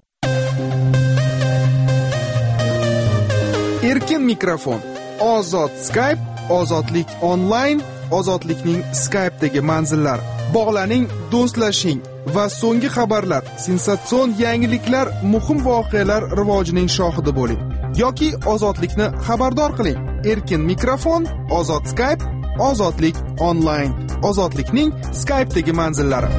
Erkin mikrofon, ozod Skype, ozodlik onlayn, ozodlikning Skype'dagi manzillari. Bog'laning, do'stlashing va so'nggi xabarlar, sensatsion yangiliklar, muhim voqealar rivojining shohidi bo'ling yoki ozodlikni xabardor qiling. Erkin mikrofon, ozod Skype, ozodlik onlayn, ozodlikning Skype'dagi manzillari.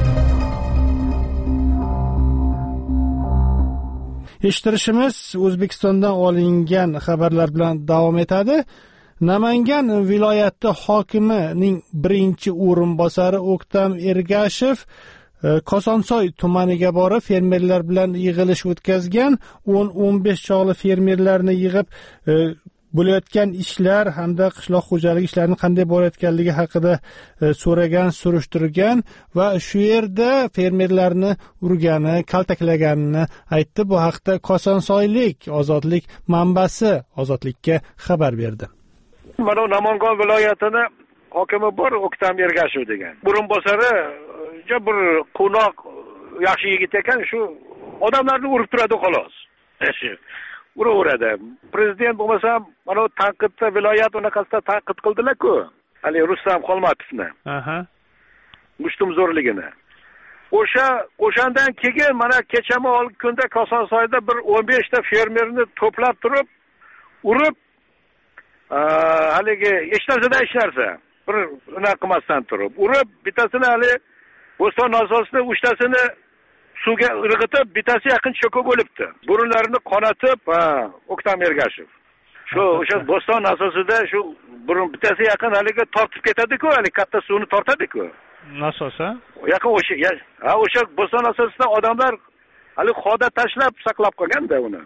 Eshittirishimiz O'zbekistondan olingan xabarlar bilan davom etadi. Namangan viloyati hokimining birinchi o'rinbosari O'ktam Ergashev Kosonsoy tumaniga borib fermerlar bilan yig'ilish o'tkazgan. o'n o'n besh chog'li fermerlarni yig'ib bo'layotgan ishlar hamda qishloq xo'jaligi ishlarining qanday bo'layotganligi haqida so'ragan, surishtirgan va shu yerda fermerlarni urgani, kaltaklaganini aytdi. Bu haqda Kosonsoylik Ozodlik manbasi Ozodlikka xabar berdi. Mana Namangan viloyatini hokimi bor, O'ktam Ergashev degan. O'rinbosari bir qo'noq yaxshi yigit ekan, shu odamlarni urib turadi xolos. Uraveradi. Prezident bo'lmasa, mana tanqidda viloyat unaqasida tanqid qildilar-ku. Hali Rustam Xolmatovni. Aha. Mushtum zo'rligini. O'sha o'shandan keyin mana kechama kunda Kosonsoyda bir o'n besh ta fermerni to'plab turib, urib haligi hech narsada hech narsa bir unaqa qilmasdan turib urib, bittasini hali Bo'ston asosini uchtasini suvga irg'itib, bittasi yaqin cho'kib o'libdi. Burunlarini qonatib, ha, O'ktam Ergashev. Shu o'sha Bo'ston asosida shu burun bittasi yaqin haliga tortib ketadi-ku, hali katta suvni tortadi-ku. Nasosa? Yaqin o'sha, ha, o'sha Bo'ston asosida odamlar hali xoda tashlab saqlab qolganda uni.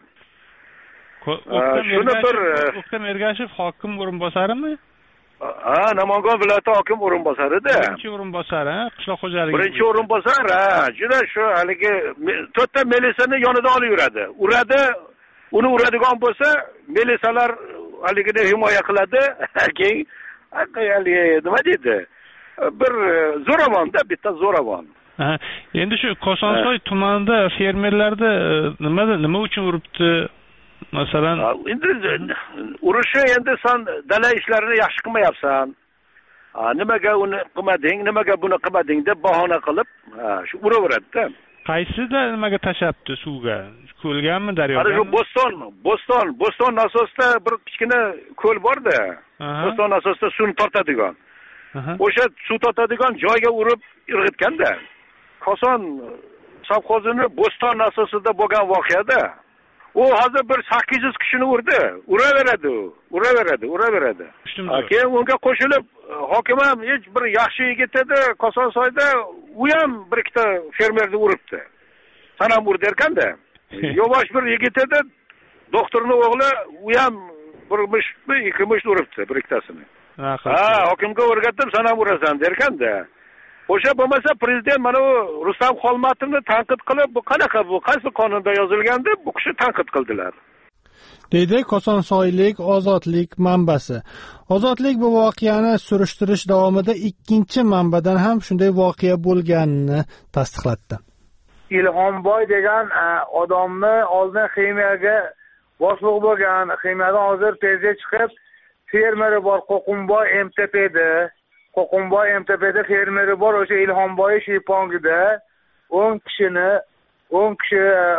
Shuni bir O'ktam Ergashev hokim o'rinbosarimi? Ha, Namangan viloyati hokim o'rinbosarida. Birinchi o'rinbosari, qishloq xo'jaligi. Birinchi o'rinbosar, ha, juda shu haligi to'rtta milisani yonida olib yuradi. Uradi, uni uradigan bo'lsa, milisalar haligini himoya qiladi. Keyin haligi nima deydi? Bir zo'ravonda, bitta zo'ravon. Ha, endi shu Kosonsoy tumanida fermerlarda nima nima uchun uribdi? masalan endi urushni endi sen dala ishlarini yaxshi qilmayapsan, nimaga uni qilmading, nimaga buni qilmading deb bahona qilib shu uraveradi-da. Qaysida nimaga tashabdi suvga? Ko'lganmi, daryoga? Ana shu Bo'ston, Bo'ston, Bo'ston nasosda bir kichkina ko'l bor-da. Bo'ston nasosda suvni tortadigan. O'sha suv tortadigan joyga urib irg'itganda. Koson savxozini Bo'ston nasosida bo'lgan voqeada u hozir bir sakkiz yuz kishini urdi. Uraveradi u, uraveradi, uraveradi. Keyin unga qo'shilib hokim ham hech bir yaxshi yigit edi, Kosonsoyda u ham bir ikkita fermerni uribdi. San ham urdi erkanda. Yo'vosh bir yigit edi, doktorning o'g'li u ham bir mushmi, ikki mush uribdi bir ikkitasini. Ha, hokimga o'rgatdim, san ham urasan derkanda. O'sha bo'lmasa prezident mana u Rustam Xolmatovni tanqid qilib, bu qanaqa bu, qaysi qonunda yozilganda bu kishi tanqid qildilar. Deydi Kosonsoylik Ozodlik manbasi. Ozodlik bu voqeani surishtirish davomida ikkinchi manbadan ham shunday voqea bo'lganini tasdiqlatdi. Ilhomboy degan odamni oldin ximiyaga boshliq bo'lgan, ximiyadan hozir tezga chiqib fermeri bor Qo'qonboy M T P'da. Qo'qonboy M T P'da fermeri bor, o'sha Ilhomboy Shipongida o'n kishini o'n kishi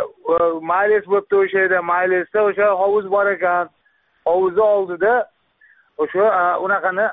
maylis bo'libdi o'sha yerda, maylisda o'sha hovuz bor ekan. Hovuzni oldida o'sha unaqani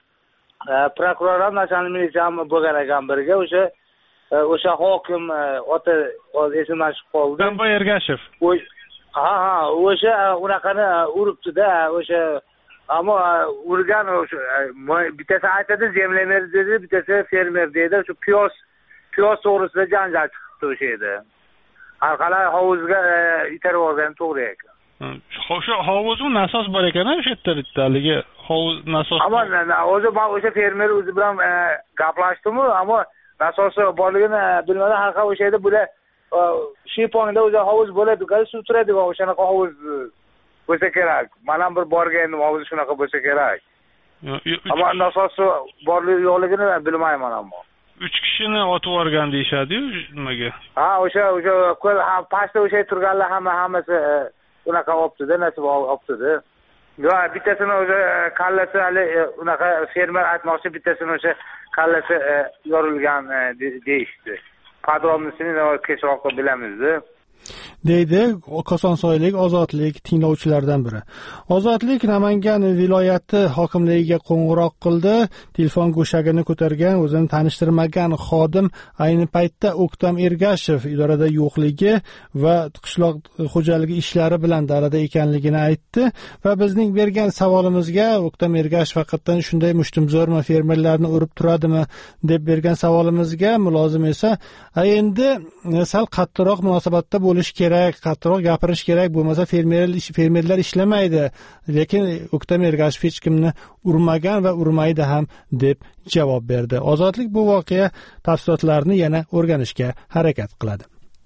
prokuror ham nacional militsiya ham bo'lgan ekan birga, o'sha o'sha hokim oti esimdan chiqib qoldi. Ilhomboy Ergashev. Ha, ha, o'sha unaqani uribdi-da, o'sha ammo urgan o'sha bittasi aytadi zemlemer dedi, bittasi fermer dedi. Shu piyoz piyoz to'g'risida janjal chiqdi o'sha yerda. Har qalay hovuzga itarib olgan to'g'ri ekan. O'sha hovuz u nasos bor ekan, o'sha yerda haligi hovuz nasos. Ammo o'zi men o'sha fermer o'zi bilan gaplashdim-ku, ammo nasosi borligini bilmadan har qalay o'sha yerda bular Shipongda o'zi hovuz bo'ladi-ku, suv turadigan o'shanaqa hovuz bo'lsa kerak. Men ham bir borgandim, hovuz shunaqa bo'lsa kerak. Ammo nasosi borligi yo'qligini bilmayman ammo. uch kishini otib yuborgan deyshadi-yu, nimaga? Ha, o'sha o'sha ko'l pastda o'sha turganlar hamma hammasi unaqa olibdi-da, nasib olibdi-da. Yo, bittasini o'sha kallasi hali unaqa fermer aytmoqchi, bittasini o'sha kallasi yorilgan deyishdi. Podrobnosini kechroqda bilamiz-da. deydi Kosonsoylik Ozodlik tinglovchilaridan biri. Ozodlik Namangan viloyati hokimligiga qo'ng'iroq qildi. Telefon go'shagini ko'targan, o'zini tanishtirmagan xodim ayni paytda O'ktam Ergashev idorada yo'qligi va qishloq xo'jaligi ishlari bilan dalada ekanligini aytdi va bizning bergan savolimizga O'ktam Ergashev faqatdan shunday mushtumzo'rmi, fermerlarni urib turadimi deb bergan savolimizga mulozim esa endi sal qattiqroq munosabatda bo'lish kerak, qattiqroq gapirish kerak, bo'lmasa fermerlar fermerlar ishlamaydi. Lekin O'ktam Ergashev hech kimni urmagan va urmaydi ham deb javob berdi. Ozodlik bu voqea tafsilotlarini yana o'rganishga harakat qiladi.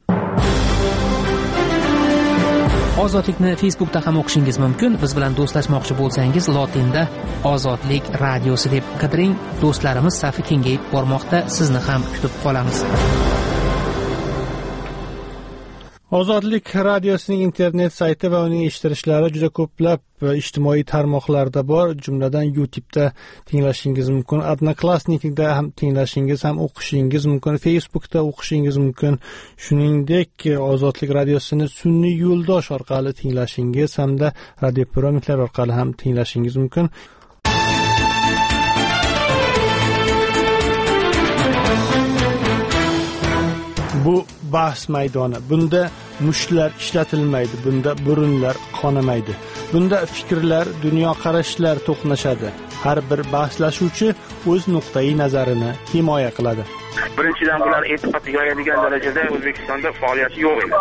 Ozodlikni Facebookda ham o'qishingiz mumkin. Biz bilan do'stlashmoqchi bo'lsangiz, lotinda Ozodlik radiosi deb qidiring. Do'stlarimiz safi kengayib bormoqda. Sizni ham kutib qolamiz. Ozodlik radiosining internet sayti va uning eshittirishlari juda ko'plab ijtimoiy tarmoqlarda bor, jumladan YouTube'da tinglashingiz mumkin, Odnoklassnikda ham tinglashingiz ham o'qishingiz mumkin, Facebookda o'qishingiz mumkin. Shuningdek, Ozodlik radiosini sun'iy yo'ldosh orqali tinglashingiz hamda radio piramidlar orqali ham tinglashingiz mumkin. Bu bahs maydoni. Bunda mushlar ishlatilmaydi, bunda burunlar qonamaydi. Bunda fikrlar, dunyoqarashlar to'qnashadi. Har bir bahslashuvchi o'z nuqtai nazarini himoya qiladi. Birinchidan bular e'tiqod yoyadigan darajada O'zbekistonda faoliyati yo'q edi.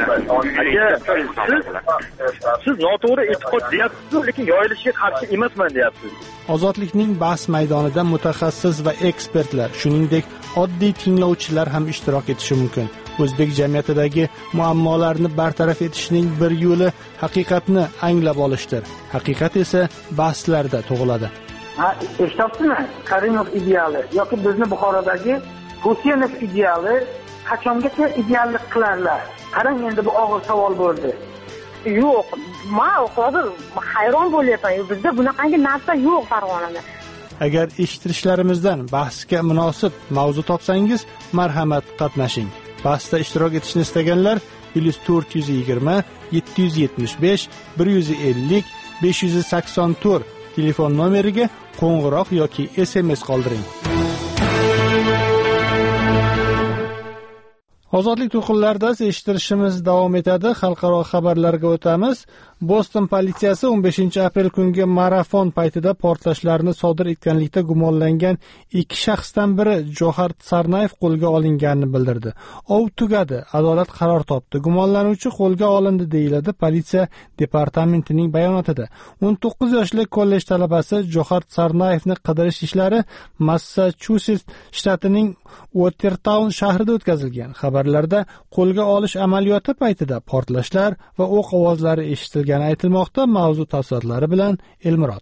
Siz noto'g'ri e'tiqod deyapsiz, lekin yoyilishiga qarshi emasman deyapsiz. Ozodlikning bahs maydonida mutaxassis va ekspertlar, shuningdek oddiy tinglovchilar ham ishtirok etishi mumkin. O'zbek jamiyatidagi muammolarni bartaraf etishning bir yo'li haqiqatni anglab olishdir. Haqiqat esa bahslarda tug'iladi. Ha, eshityapsizmi? Karimov ideali yoki bizni Buxorodagi Husaynov ideali qachongacha ideallik qilarlar? Qarang, endi bu og'ir savol bo'ldi. yo'q. Men hozir hayron bo'lyapman. Bizda bunaqangi narsa yo'q Farg'onada. Agar eshittirishlarimizdan bahsga munosib mavzu topsangiz, marhamat qatnashing. Bahsda ishtirok etishni istaganlar plus to'rt yuz yigirma yetti yuz yetmish besh bir yuz ellik besh yuz sakson to'rt telefon nomeriga qo'ng'iroq yoki S M S qoldiring. Ozodlik to'lqinlarida eshittirishimiz davom etadi. Xalqaro xabarlarga o'tamiz. Boston politsiyasi o'n beshinchi aprel kungi marafon paytida portlashlarni sodir etganlikda gumonlangan ikki shaxsdan biri Johar Tsarnayev qo'lga olinganini bildirdi. Ov tugadi, adolat qaror topdi. Gumonlanuvchi qo'lga olindi deyiladi politsiya departamentining bayonotida. o'n to'qqiz yoshli kollej talabasi Johar Tsarnayevni qidirish ishlari Massachusets shtatining Watertown shahrida o'tkazilgan. Xabarlarda qo'lga olish amaliyoti paytida portlashlar va o'q ovozlari eshitilgani aytilmoqda. Mavzu tafsilotlari bilan Elmurod.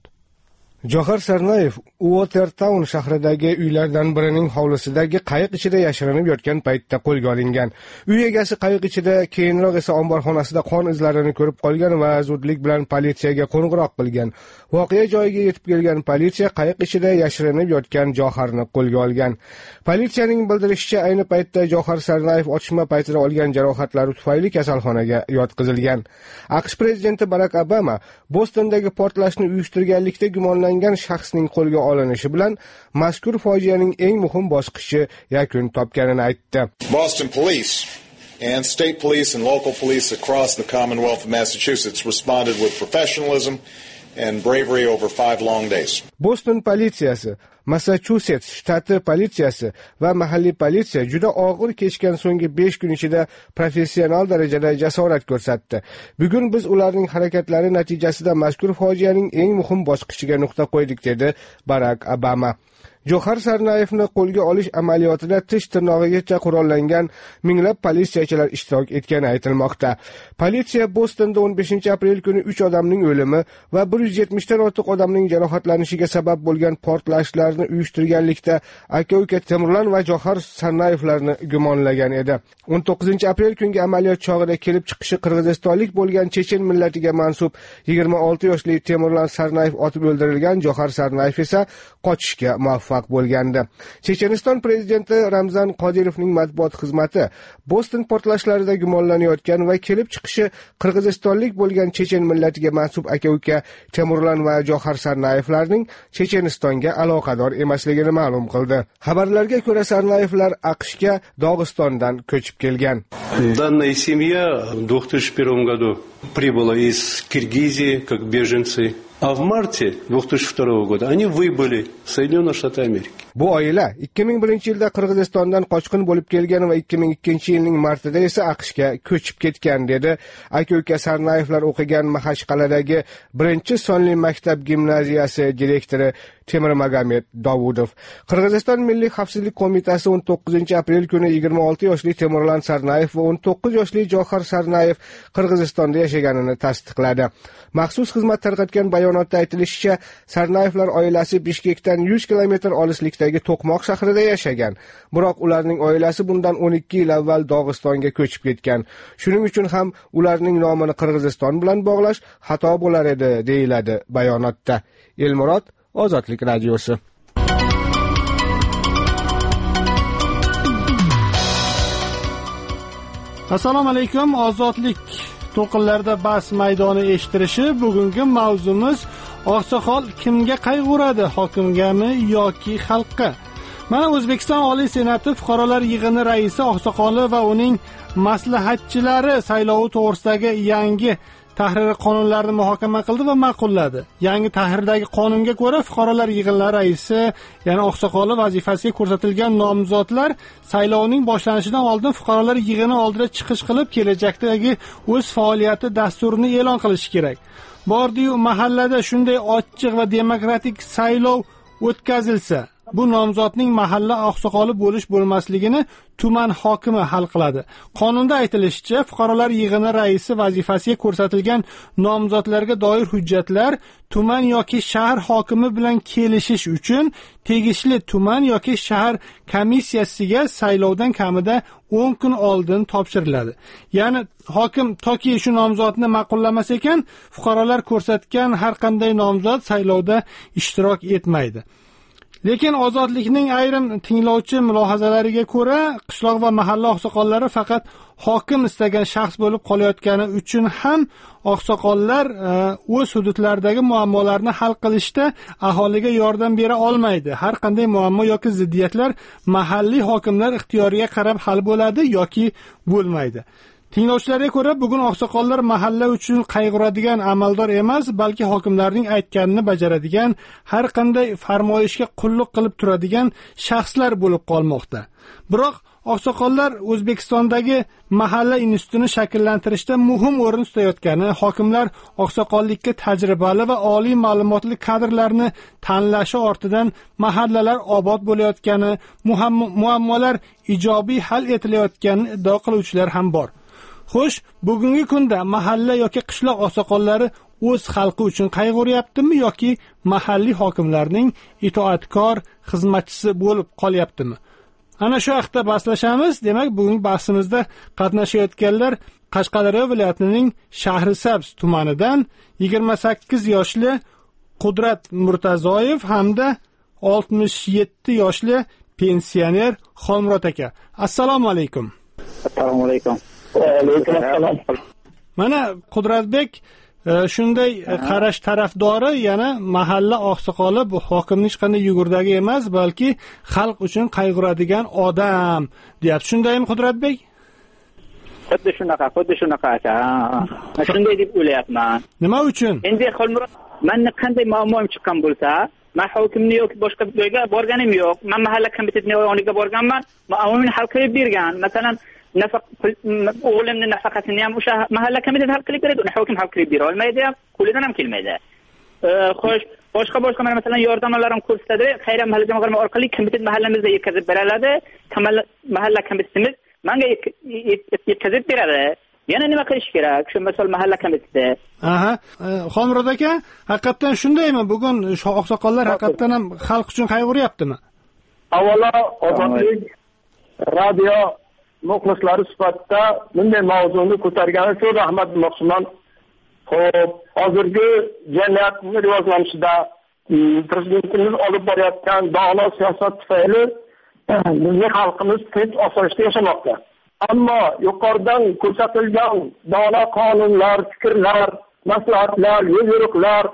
Johar Tsarnayev Watertown shahridagi uylardan birining hovlisidagi qayiq ichida yashirinib yotgan paytda qo'lga olingan. Uy egasi qayiq ichida, keyinroq esa omborxonasida qon izlarini ko'rib qolgan va zudlik bilan politsiyaga qo'ng'iroq qilgan. Voqea joyiga yetib kelgan politsiya qayiq ichida yashirinib yotgan Joharni qo'lga olgan. Politsiyaning bildirishicha, ayni paytda Johar Tsarnayev otishma paytida olgan jarohatlari tufayli kasalxonaga yotqizilgan. AQSh prezidenti Barack Obama Bostondagi portlashni uyushtirganlikda gumonlangan shaxsning qo'lga olinishi bilan mazkur fojianing eng muhim bosqichi yakun topganini aytdi. Boston police and state police and local police across the Commonwealth of Massachusetts responded with professionalism and bravery over five long days. Boston politsiyasi, Massachusets shtati politsiyasi va mahalliy politsiya juda og'ir kechgan so'nggi besh kun ichida professional darajada jasorat ko'rsatdi. Bugun biz ularning harakatlari natijasida mazkur fojianing eng muhim bosqichiga nuqta qo'ydik, dedi Barack Obama. Johar Tsarnayevni qo'lga olish amaliyotida tish tirnog'igacha qurollangan minglab politsiyachilar ishtirok etgani aytilmoqda. Politsiya Bostonda o'n beshinchi aprel kuni uch odamning o'limi va bir yuz yetmishdan ortiq odamning jarohatlanishiga sabab bo'lgan portlashlarni uyushtirganlikda aka-uka Temurlan va Johar Tsarnayevlarni gumonlagan edi. o'n to'qqizinchi aprel kungi amaliyot chog'ida kelib chiqishi qirg'izistonlik bo'lgan chechen millatiga mansub yigirma olti yoshli Temurlan Tsarnayev otib o'ldirilgan. Johar Tsarnayev esa qochishga muvaffaq bo'lgandi. Checheniston prezidenti Ramzan Qodirovning matbuot xizmati Boston portlashlarida gumonlanayotgan va kelib chiqishi qirg'izistonlik bo'lgan chechen millatiga mansub aka-uka Temurlan va Johar Tsarnayevlarning Chechenistonga aloqador emasligini ma'lum qildi. Xabarlarga ko'ra, Tsarnayevlar AQShga Dog'istondan ko'chib kelgan. Данная семья в две тысячи первом году прибыла из Киргизии как беженцы. А в марте две тысячи второго года они выбыли в Соединенные Штаты Америки. Bu oila ikki ming birinchi yilda Qirg'izistondan qochqin bo'lib kelgan va ikki ming ikkinchi yilning martida esa AQShga ko'chib ketgan, dedi aka-uka Tsarnayevlar o'qigan Maxachqaladagi birinchi sonli maktab gimnaziyasi direktori Temur Magomed Dovudov. Qirg'iziston Milliy xavfsizlik qo'mitasi o'n to'qqizinchi aprel kuni yigirma olti yoshli Temurlan Tsarnayev va o'n to'qqiz yoshli Johar Tsarnayev Qirg'izistonda yashaganini tasdiqladi. Maxsus xizmat tarqatgan bayonotda aytilishicha, Tsarnayevlar oilasi Bishkekdan yuz kilometr olislikdagi To'qmoq shahrida yashagan. Biroq ularning oilasi bundan o'n ikki yil avval Dog'istonga ko'chib ketgan. Shuning uchun ham ularning nomini Qirg'iziston bilan bog'lash xato bo'lar edi, deyiladi bayonotda. Elmurod, Ozodlik radiosi. Assalomu alaykum. Ozodlik to'lqinlarida bahs maydoni eshittirishi. Bugungi mavzumiz oqsoqol kimga qayg'uradi, hokimgami yoki xalqqa? Mana O'zbekiston Oliy Senati fuqarolar yig'ini raisi oqsoqoli va uning maslahatchilari saylovi to'g'risidagi yangi tahrir qonunlarini muhokama qildi va ma'qulladi. Yangi tahrirdagi qonunga ko'ra fuqarolar yig'inlari raisi, ya'ni oqsoqoli vazifasiga ko'rsatilgan nomzodlar saylovning boshlanishidan oldin fuqarolar yig'ini oldida chiqish qilib, kelajakdagi o'z faoliyati dasturini e'lon qilishi kerak. Bordi-yu mahallada shunday ochiq va demokratik saylov o'tkazilsa, bu nomzodning mahalla oqsoqoli bo'lish bo'lmasligini tuman hokimi hal qiladi. Qonunda aytilishicha, fuqarolar yig'ini raisi vazifasiga ko'rsatilgan nomzodlarga doir hujjatlar tuman yoki shahar hokimi bilan kelishish uchun tegishli tuman yoki shahar komissiyasiga saylovdan kamida o'n kun oldin topshiriladi. Ya'ni hokim toki shu nomzodni ma'qullamas ekan, fuqarolar ko'rsatgan har qanday nomzod saylovda ishtirok etmaydi. Lekin ozodlikning ayrim tinglovchi mulohazalariga ko'ra, qishloq va mahalla oqsoqollari faqat hokim istagan shaxs bo'lib qolayotgani uchun ham oqsoqollar o'z hududlaridagi muammolarni hal qilishda aholiga yordam bera olmaydi. Har qanday muammo yoki ziddiyatlar mahalliy hokimlar ixtiyoriga qarab hal bo'ladi yoki bo'lmaydi. Tinglovchilarga ko'ra, bugun oqsoqollar mahalla uchun qayg'uradigan amaldor emas, balki hokimlarning aytganini bajaradigan, har qanday farmoyishga qulluq qilib turadigan shaxslar bo'lib qolmoqda. Biroq oqsoqollar O'zbekistondagi mahalla institutini shakllantirishda muhim o'rin tutayotgani, hokimlar oqsoqollikka tajribali va oliy ma'lumotli kadrlarni tanlashi ortidan mahallalar obod bo'layotgani, muammolar ijobiy hal etilayotganini iddao qiluvchilar ham bor. Xo'sh, bugungi kunda mahalla yoki qishloq oqsoqollari o'z xalqi uchun qayg'uryaptimi yoki mahalliy hokimlarning itoatkor xizmatchisi bo'lib qolyaptimi? Ana shu haqda bahslashamiz. Demak, bugungi bahsimizda qatnashayotganlar Qashqadaryo viloyatining Shahrisabz tumanidan yigirma sakkiz yoshli Qudrat Murtazoyev hamda oltmish yetti yoshli pensioner Xolmurod aka. Assalomu alaykum. Assalomu alaykum. Mana Qudratbek shunday qarash tarafdori, yana mahalla oqsoqoli bu hokimning hech qanday yugurdagi emas, balki xalq uchun qayg'uradigan odam deyapti. Shundaymi Qudratbek? Xuddi shunaqa, xuddi shunaqa aka. Men shunday deb o'ylayapman. Nima uchun? Endi Xolmurod, menni qanday muammoim chiqqan bo'lsa, men hokimni yoki boshqa joyga borganim yo'q. Men mahalla komitetining yoniga borganman, muammoni hal qilib bergan. Masalan, nafaq o'g'limning nafaqasini ham o'sha mahalla komiteti hal qilib beradi, uni hokim hal qilib bera olmaydi, qo'lidan ham kelmaydi. Xo'sh, boshqa boshqa mana masalan yordamlarim ko'rsatadi, Xayriya mahalla jamg'arma orqali komitet mahallamizda yetkazib beriladi, mahalla komitetimiz menga yetkazib beradi. Yana nima qilish kerak? Shu masal mahalla komiteti. Aha, Xolmurod aka, haqiqatan shundaymi? Bugun oqsoqollar haqiqatan ham xalq uchun qayg'uryaptimi? Avvalo, ozodlik radio muxlislari sifatida bunday mavzuni ko'targani uchun rahmat demoqchiman. Xo'p, hozirgi jamiyatning rivojlanishida prezidentimiz olib borayotgan dono siyosat tufayli bizning xalqimiz tinch osoyishta yashamoqda. Ammo yuqoridan ko'rsatilgan dono qonunlar, fikrlar, maslahatlar, yo'l-yo'riqlar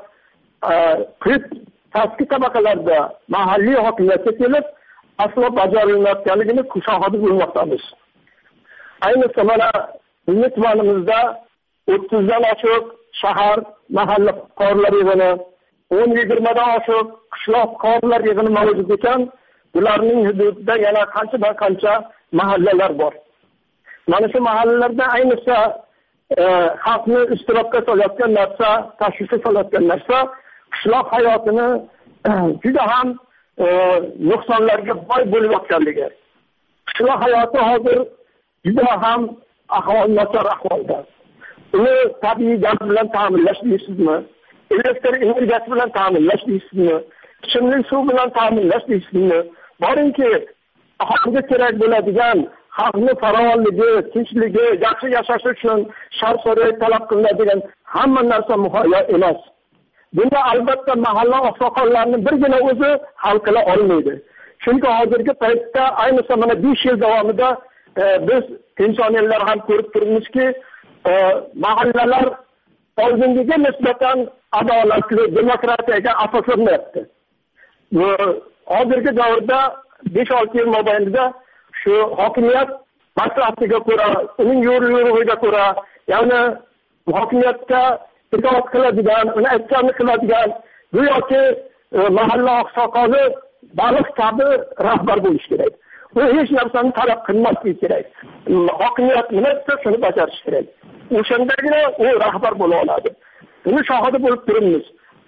pastki tabaqalarda mahalliy hokimiyatga kelib aslo bajarilmayotganligini mushohada qilmoqdamiz. Ayniqsa mana bizning tumanimizda o'ttizdan oshiq shahar mahalla fuqarolar yig'ini, o'n yigirma dan oshiq qishloq fuqarolar yig'ini mavjud ekan, bularning hududida yana qanchadan qancha mahallalar bor. Mana shu mahallalarda ayniqsa xalqni iztirobga solayotgan narsa, tashvishga solayotgan narsa qishloq hayotini juda ham nuqsonlarga boy bo'layotganligi. Qishloq hayoti hozir juda ham ahvol nachar ahvolda. Uni tabiiy gaz bilan ta'minlash deysizmi? Elektr energiyasi bilan ta'minlash deysizmi? Ichimlik suv bilan ta'minlash deysizmi? Boringki, aholiga kerak bo'ladigan xalqning farovonligi, tinchligi, yaxshi yashashi uchun shart-sharoit talab qilinadigan hamma narsa muhayyo emas. Bunda albatta mahalla oqsoqollarining birgina o'zi hal qila olmaydi. Chunki hozirgi paytda ayniqsa mana besh yil davomida e, biz pensionerlar ham ko'rib turibmizki, e, mahallalar oldingiga nisbatan adolatli, demokratiyaga asoslanmayapti. Hozirgi davrda besh olti yil mobaynida shu hokimiyat maslahatiga ko'ra, uning yo'l-yo'riga ko'ra, ya'ni hokimiyatga itoat qiladigan, uni aytganini qiladigan, go'yoki mahalla oqsoqoli baliq kabi rahbar bo'lish kerak. U hech narsani talab qilmasligi kerak. Hokimiyat nima desa shuni bajarish kerak. O'shandagina u rahbar bo'la oladi. Buni shohidi bo'lib turibmiz.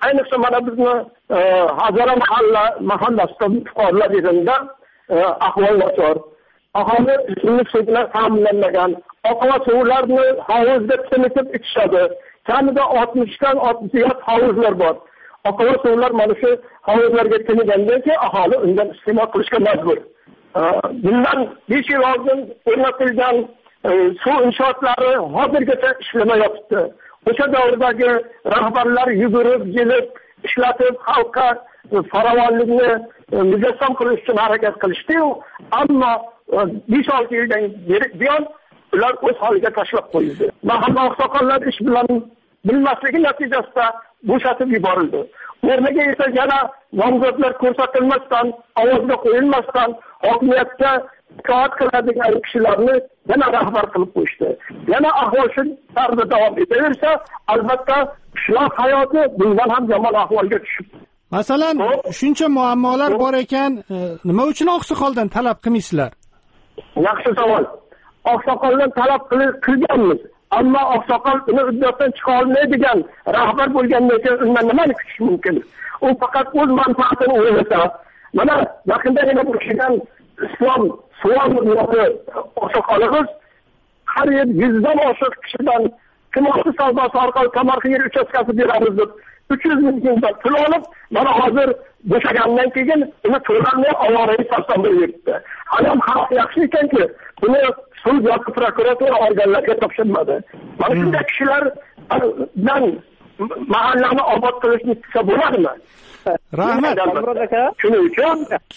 ayniqsa mana bizni Hazara mahalla mahallasida fuqarolar yig'inida ahvol nachar. Aholi ichimlik suvi bilan ta'minlanmagan. Oqova suvlarni hovuzda tinitib ichishadi. Kamida oltmishdan ortiq hovuzlar bor. Oqova suvlar mana shu hovuzlarga tinigandan keyin aholi undan iste'mol qilishga majbur. Bundan besh yil oldin o'rnatilgan suv inshootlari hozirgacha ishlamayapti. O'sha davrdagi rahbarlar yugurib, yelib, ishlatib xalqqa farovonlikni mujassam qilish uchun harakat qilishdi-yu, ammo besh olti yildan buyon ular o'z holiga tashlab qo'yildi. Mahalla oqsoqollar ish bilan bilmasligi natijasida bo'shatib yuborildi. O'rniga esa yana nomzodlar ko'rsatilmasdan, ovozga qo'yilmasdan hokimiyatga itoat qiladigan kishilarni yana rahbar qilib qo'yishdi. Yana ahvol shu tarzda davom etaversa, albatta qishloq hayoti bundan ham yomon ahvolga tushib. Masalan, shuncha muammolar bor ekan, nima uchun oqsoqoldan talab qilmaysizlar? Yaxshi savol. Oqsoqoldan talab qilganmiz. Ammo oqsoqol uni uddasidan chiqa olmaydigan rahbar bo'lgandan keyin undan nimani kutish mumkin? U faqat o'z manfaatini o'ylasa. Mana yaqindagina bo'lgan islom suvomi oqsoqolimiz har yil yuzdan oshiq kishidan kimosi savdosi orqali tomorqa yer uchastkasi beramiz deb uch yuz ming so'mdan pul olib, mana hozir bo'shagandan keyin uni to'lamay ovoraga sarson yuribdi. Ham xalq yaxshi ekanki, buni sud yoki prokuratura organlariga topshirmadi. Mana shunday kishilar bilan mahallani obod qilishni tutsa bo'ladimi? Rahmat. Shuning uchun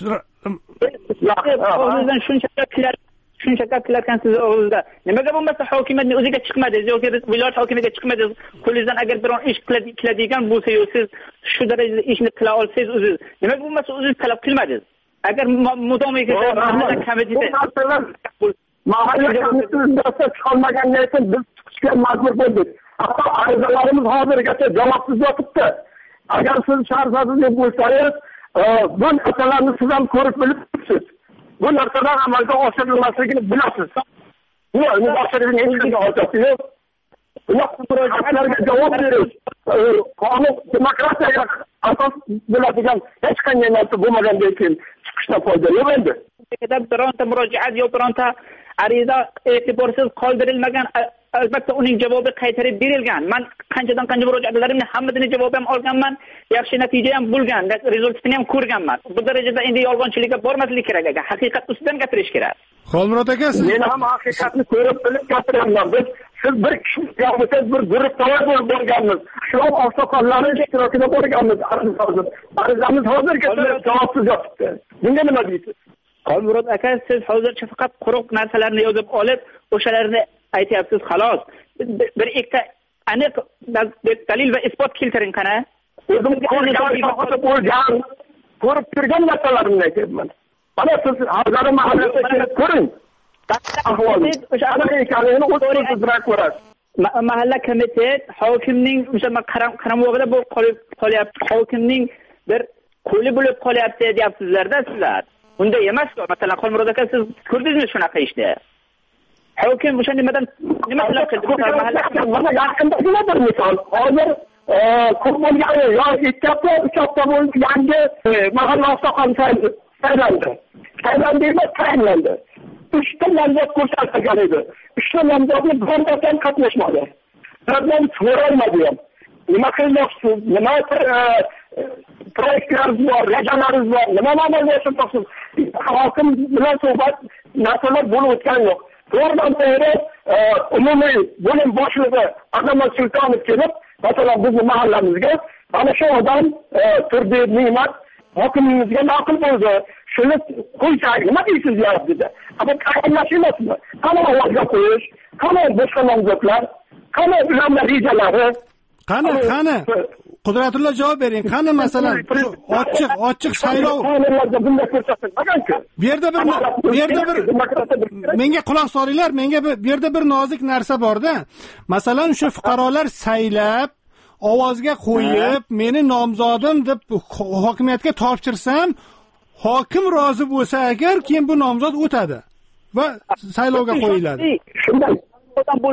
o'zingizdan shuncha gaplar shuncha gaplarkan siz o'g'ilda nimaga bo'lmasa hokimiyatning o'ziga chiqmadingiz yoki viloyat hokimiga chiqmadingiz, qo'lingizdan agar biron ish qiladigan bo'lsa-yu siz shu darajada ishni qila olsangiz o'zingiz nimaga bo'lmasa o'zingiz talab qilmadingiz? Agar mudomiy mahalla komiteti mahalla komiteti chiqolmagandan keyin biz chiqishga majbur bo'ldik. Hatto arizalarimiz hozirgacha javobsiz yotibdi. Agar siz sharsizlik bo'lsangiz, bu narsalarni siz ham ko'rib bilib turibsiz. Bu narsalar amalga oshirilmasligini bilasiz. Bu amalga oshirilgan hech qanday hojati yo'q. Ular murojaatlarga javob berish, qonun demokratiyaga asos bo'ladigan hech qanday narsa bo'lmagandan keyin chiqishdan foyda yo'q endi. Bironta murojaat yo'q, bironta ariza e'tiborsiz qoldirilmagan, albatta uning javobi qaytarib berilgan. Men qanchadan qancha murojaatlarimni hammasining javobini ham olganman, yaxshi natija ham bo'lgan, rezultatini ham ko'rganman. Bu darajada endi yolg'onchilikka bormaslik kerak ekan, haqiqat ustidan gapirish kerak. Xolmurod aka, siz men ham haqiqatni ko'rib bilib gapiryapman. Biz siz bir kishi yo'qsa bir guruh tayyor bo'lib bo'lganmiz. Shular oqsoqollari ishtirokida bo'lganmiz. Arizamiz hozirgacha javobsiz yotibdi. Bunga nima deysiz? Xolmurod aka, siz hozircha faqat quruq narsalarni yozib olib, o'shalarni aytyapsiz xolos. Bir ikkita aniq dalil va isbot keltiring qana. O'zim ko'rgan, ko'rib turgan narsalarimni aytyapman. Mana siz Hazara mahallasiga ko'ring. Ahvolni o'sha ekanligini o'zingizlar ko'rasiz. Mahalla komitet hokimning o'sha qaramog'ida bo'lib qolyapti. Hokimning bir qo'li bo'lib qolyapti deyapsizlarda sizlar. Unda emas-ku. Masalan, Xolmurod aka, siz ko'rdingizmi shunaqa ishni? Hokim o'sha nimadan nima talab qildi? Mana yaqindagina bir misol. Hozir ko'p bo'lgani yo ikki hafta, uch hafta bo'lib yangi mahalla oqsoqol saylandi. Saylandi emas, tayinlandi. Uchta nomzod ko'rsatilgan edi. Uchta nomzodni birontadan qatnashmadi. Birdan so'ralmadi ham. Nima qilmoqchisiz? Nima proyektlaringiz bor, rejalaringiz bor? Nima amalga oshirmoqchisiz? Hokim bilan suhbat narsalar bo'lib o'tgan yo'q. To'g'ridan to'g'ri umumiy bo'lim boshlig'i Azamat Sultonov kelib, masalan bizni mahallamizga mana shu odam turdi ne'mat hokimimizga ma'qul bo'ldi. Shuni qo'ysak nima deysiz dedi. Ammo tayinlash emasmi? Qani ovozga qo'yish, qani boshqa nomzodlar, qani ularning rejalari? Qani, qani Qudratulla javob bering. Qani masalan ochiq, ochiq saylov. Bu yerda bir bu yerda bir menga quloq solinglar, menga bu yerda bir nozik narsa bor-da. Masalan, o'sha fuqarolar saylab, ovozga qo'yib, meni nomzodim deb hokimiyatga topshirsam, hokim rozi bo'lsa agar, keyin bu nomzod o'tadi va saylovga qo'yiladi. Shunday odam bo'lsa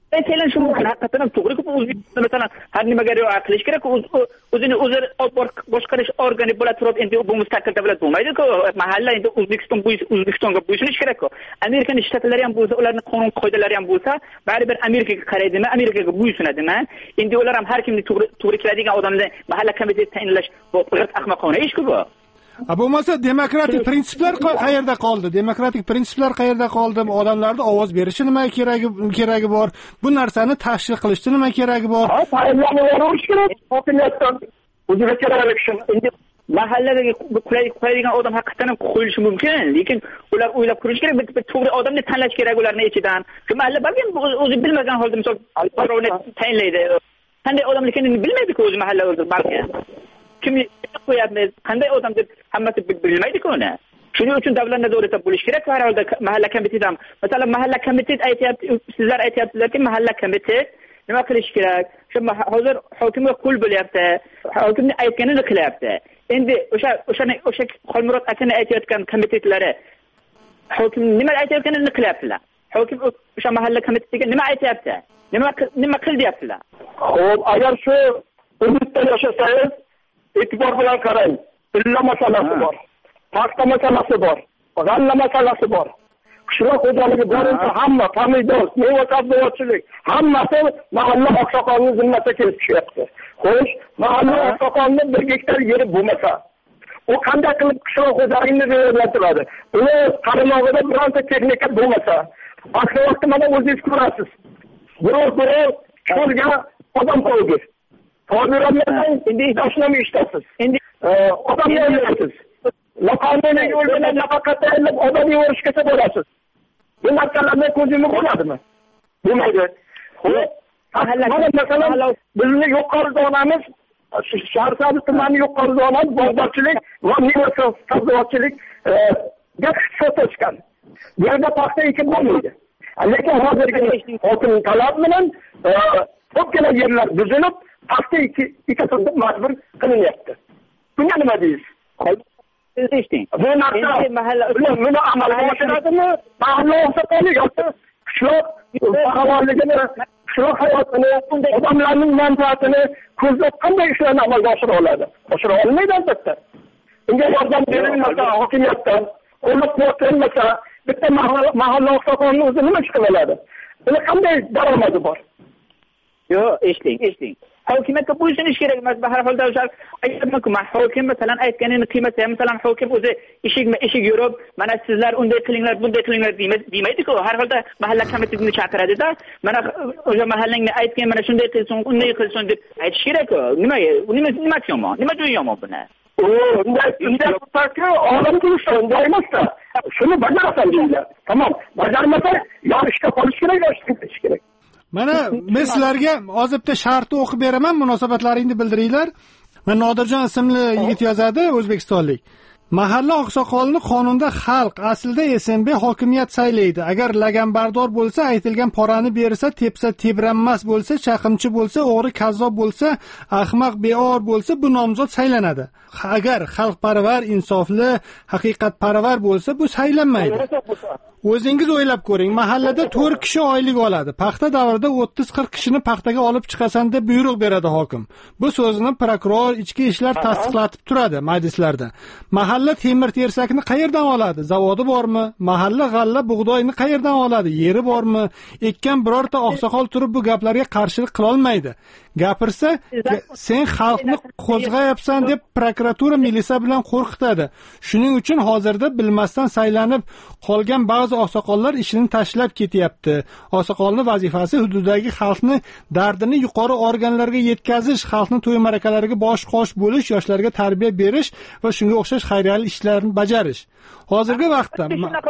aytaylar shu haqiqatan ham to'g'ri-ku. O'zbekistonda masalan har nimaga rioya qilish kerak. O'zini o'zi boshqarish organi bo'la turib, endi bu mustaqil davlat bo'lmaydi-ku. Mahalla endi O'zbekiston O'zbekistonga bo'ysunish kerak-ku. Amerikaning shtatlari ham bo'lsa, ularning qonun qoidalari ham bo'lsa, baribir Amerikaga qaraydimi, Amerikaga bo'ysunadimi? Endi ular ham har kimni to'g'ri to'g'ri keladigan odamni mahalla komiteti tayinlash bu g'irt ahmoqona ish-ku bu. A bo'lmasa demokratik prinsiplar qayerda qoldi? Demokratik prinsiplar qayerda qoldi? Odamlarga ovoz berishi nima keragi keragi bor? Bu narsani tashkil qilishda nima keragi bor? Tayinlanaverish kerak. Hokimiyatdan o'ziga kerak shuni. Endi mahalladagi qo'yadigan odam haqiqatan qo'yilishi mumkin, lekin ular o'ylab ko'rish kerak, bir to'g'ri odamni tanlash kerak ularning ichidan. Shu mahalla balki o'zi bilmagan holda misol birovni tayinlaydi. Qanday odamligini bilmaydi-ku o'zi mahalla o'zi balki. Kimni qo'yapmiz, qanday odam deb hammasi bilmaydi-ku uni. Shuning uchun davlat nazorati bo'lish kerak. Har holda mahalla komiteti ham, masalan mahalla komiteti aytayapti, sizlar aytayapsizlarki mahalla komitet nima qilish kerak? Shu hozir hokimga qo'l bo'lyapti, hokimning aytganini qilyapti. Endi o'sha o'shani o'sha Xolmurod akani aytayotgan komitetlari hokim nima aytayotganini qilyaptilar. Hokim o'sha mahalla komitetiga nima aytayapti? Nima nima qil deyaptilar? Xo'p, agar shu umidda yashasangiz e'tibor bilan qarang. Pilla masalasi bor. Paxta masalasi bor. G'alla masalasi bor. Qishloq xo'jaligi bo'yicha hamma pomidor, meva sabzavotchilik hammasi mahalla oqsoqolining zimmasiga kelib tushyapti. Xo'sh, mahalla oqsoqolining bir gektar yeri bo'lmasa, u qanday qilib qishloq xo'jaligini rivojlantiradi? Uni qaramog'ida bironta texnika bo'lmasa, vaqti vaqti mana o'zingiz ko'rasiz. Biror biror cho'lga odam qo'ydi. To'g'rilamay endi tashnami ishtasiz. Endi odam yo'laysiz. Laqonli yo'l bilan nafaqa tayinlab odam yo'rishgacha bo'lasiz. Bu narsalarni ko'zingizga bo'ladimi? Bo'lmaydi. Mana masalan bizni yuqori zonamiz Shaharsaroy tumani yuqori zonamiz bog'bonchilik va meva sabzavotchilik ga ixtisoslashgan. Bu yerda paxta ekib bo'lmaydi. Lekin hozirgi hokim talab bilan ko'pgina yerlar buzilib, paxta ekib majbur qilinyapti. Bunga nima deysiz? Eshitding. Bu narsa mahalla buni amalga oshiradimi? Mahalla oqsoqoli yoki qishloq farovonligini, qishloq hayotini, odamlarning manfaatini ko'zlab qanday ishlarni amalga oshira oladi? Oshira olmaydi albatta. Unga yordam berilmasa, hokimiyatdan qo'llab-quvvatlanmasa, bitta mahalla oqsoqolining o'zi nima ish qila oladi? Uni qanday daromadi bor? Yo'q, eshitding, eshitding. Hokimiyatga bo'ysunish kerak emas. Har holda o'sha aytmoqchi, hokim masalan aytganini qilmasa, masalan hokim o'zi eshik-eshik yurib, mana sizlar unday qilinglar, bunday qilinglar demaydi-ku. Har holda mahalla komitetini chaqiradi-da, mana o'sha mahallangni aytgan, mana shunday qilsin, unday qilsin deb aytish kerak-ku. Nima, nima nima yomon? Nima joyi yomon buni? O, unday unday bo'lsa-ku, olam tursa, unday emas-da. Shuni bajarasan deydi. Tamam, bajarmasa, yo ishga qolish kerak, yo ishga ketish kerak. Mana men sizlarga hozir bitta shartni o'qib beraman, munosabatlaringni bildiringlar. Mana Nodirjon ismli yigit yozadi, o'zbekistonlik. Mahalla oqsoqolini qonunda xalq, aslida S M B hokimiyat saylaydi. Agar laganbardor bo'lsa, aytilgan porani bersa, tepsa tebranmas bo'lsa, chaqimchi bo'lsa, o'g'ri kazzob bo'lsa, ahmoq beor bo'lsa, bu nomzod saylanadi. Agar xalqparvar, insofli, haqiqatparvar bo'lsa, bu saylanmaydi. O'zingiz o'ylab ko'ring, mahallada to'rt kishi oylik oladi. Paxta davrida o'ttiz qirq kishini paxtaga olib chiqasan deb buyruq beradi hokim. Bu so'zni prokuror, ichki ishlar tasdiqlatib turadi majlislarda. Mahalla temir tersakni qayerdan oladi? Zavodi bormi? Mahalla g'alla bug'doyni qayerdan oladi? Yeri bormi? Ekkan birorta oqsoqol turib bu gaplarga qarshilik qila olmaydi. Gapirsa, sen xalqni qo'zg'ayapsan deb prokuratura militsiya bilan qo'rqitadi. Shuning uchun hozirda bilmasdan saylanib qolgan ba'zi oqsoqollar ishini tashlab ketyapti. Oqsoqolning vazifasi hududdagi xalqni dardini yuqori organlarga yetkazish, xalqni to'y ma'rakalariga bosh-qosh bo'lish, yoshlarga tarbiya berish va shunga o'xshash xayriyali ishlarni bajarish. Hozirgi vaqtda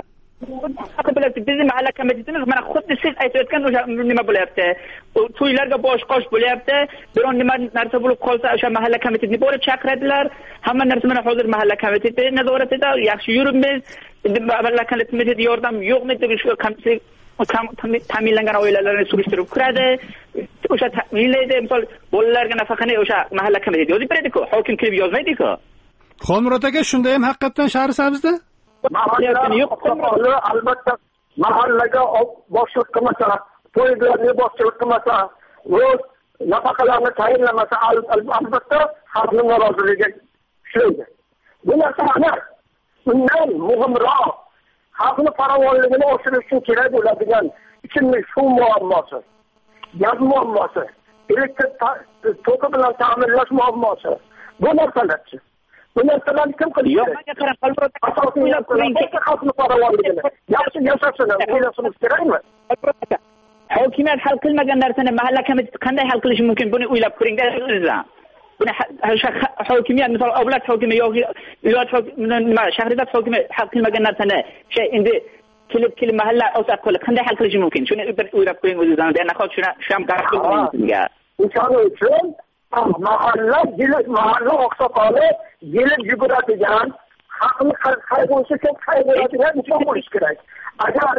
bizni mahalla komitetimiz mana xuddi siz aytayotgan o'sha nima bo'lyapti? To'ylarga bosh-qosh bo'lyapti. Biron nima narsa bo'lib qolsa, o'sha mahalla komitetini borib chaqiradilar. Hamma narsa mana hozir mahalla komiteti nazoratida, yaxshi yuribmiz. Mahalla komiteti yordam yo'qmi deb shu ta'minlangan oilalarni surishtirib kiradi. O'sha ta'minlaydi, misol bolalarga nafaqani o'sha mahalla komiteti yozib beradi-ku, hokim kelib yozmaydi-ku. Xolmurod aka, shunda ham haqiqatan Shahrisabzda mahalla yo'q, albatta mahallaga boshliq qilmasa to'ylarni boshchilik qilmasa, o'z nafaqalarni tayinlamasa, albatta xalqning noroziligiga uchraydi. Bu narsa aniq. Undan muhimroq xalqning farovonligini oshirish uchun kerak bo'ladigan ichimlik suv muammosi, gaz muammosi, elektr toki bilan ta'minlash muammosi. Bu narsalarchi. Bu narsalarni kim qilishi kerak? Yo'q, menga qarang, asosiy o'ylab ko'ring, xalqning farovonligini yaxshi yashashini o'ylashimiz kerakmi? Hokimiyat hal qilmagan narsani mahalla komiteti qanday hal qilishi mumkin? Buni o'ylab ko'ring-da o'zingizlar. Buni hokimiyat, misol avlat hokimi yoki viloyat nima shahridagi hokimi hal qilmagan narsani shay endi kelib kelib mahalla oqsoqoli qanday hal qilishi mumkin? Shuni bir o'ylab ko'ring o'zingizlar. Nahot shuni shu ham qarab ko'ringizga. O'shaning uchun mahalla kelib mahalla oqsoqoli kelib yuguradigan xalqni qayg'usi ko'p qayg'uradigan inson bo'lishi kerak. Agar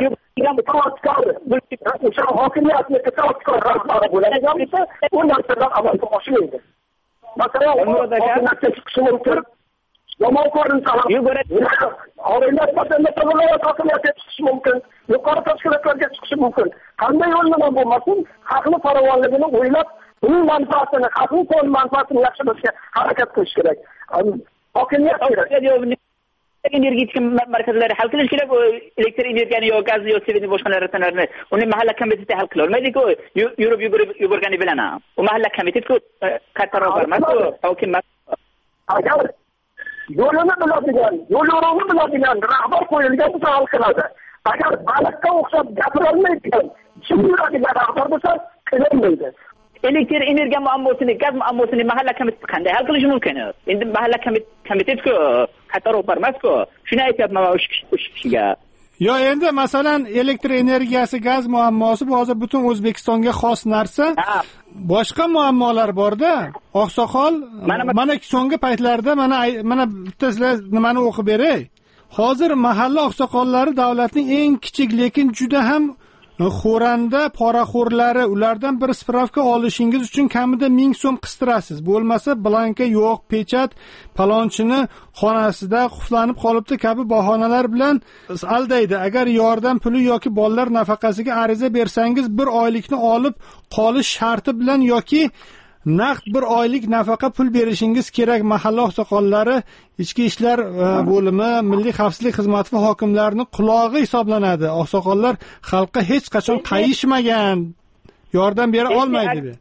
o'sha hokimiyatni itoatkor rahbari bo'ladigan bo'lsa, u narsalar amalga oshmaydi. Masalan, hokimiyatga chiqishi mumkin. Yomon ko'rinsa ham oilalar masalan hokimiyatga chiqishi mumkin. Yuqori tashkilotlarga chiqishi mumkin. Qanday yo'l bilan bo'lmasin, xalqni farovonligini o'ylab, uning manfaatini, xalqning to'liq manfaatini yaxshilashga harakat qilish kerak. Hokimiyat kerak. Energetik markazlari hal qilish kerak. Elektr energiyani yo gazni yo svetni boshqa narsalarni uni mahalla komiteti hal qila olmaydi-ku. Yurib yugurib yugurgani bilan ham. U mahalla komiteti kattaroq emas-ku, hokim emas. Agar yo'lini biladigan, yo'l yo'lovini biladigan rahbar qo'yilgan bo'lsa hal qiladi. Agar baliqqa o'xshab gapira olmaydigan, tushunadigan rahbar bo'lsa qilinmaydi. Elektr energiya muammosini, gaz muammosini mahalla komiteti qanday hal qilishi mumkin? Endi mahalla komiteti-ku kattaroq emas-ku. Shuni aytyapman o'sha kishiga. Yo, endi masalan elektr energiyasi, gaz muammosi bu hozir butun O'zbekistonga xos narsa. Boshqa muammolar bor-da. Oqsoqol, mana so'nggi paytlarda mana mana bitta sizlar nimani o'qib beray. Hozir mahalla oqsoqollari davlatning eng kichik lekin juda ham xo'randa poraxo'rlari, ulardan bir spravka olishingiz uchun kamida ming so'm qistirasiz. Bo'lmasa blanka yo'q, pechat palonchini xonasida quflanib qolibdi kabi bahonalar bilan aldaydi. Agar yordam puli yoki bolalar nafaqasiga ariza bersangiz, bir oylikni olib qolish sharti bilan yoki naqd bir oylik nafaqa pul berishingiz kerak. Mahalla oqsoqollari ichki ishlar bo'limi, milliy xavfsizlik xizmati va hokimlarning qulog'i hisoblanadi. Oqsoqollar xalqqa hech qachon qayishmagan, yordam bera olmaydi.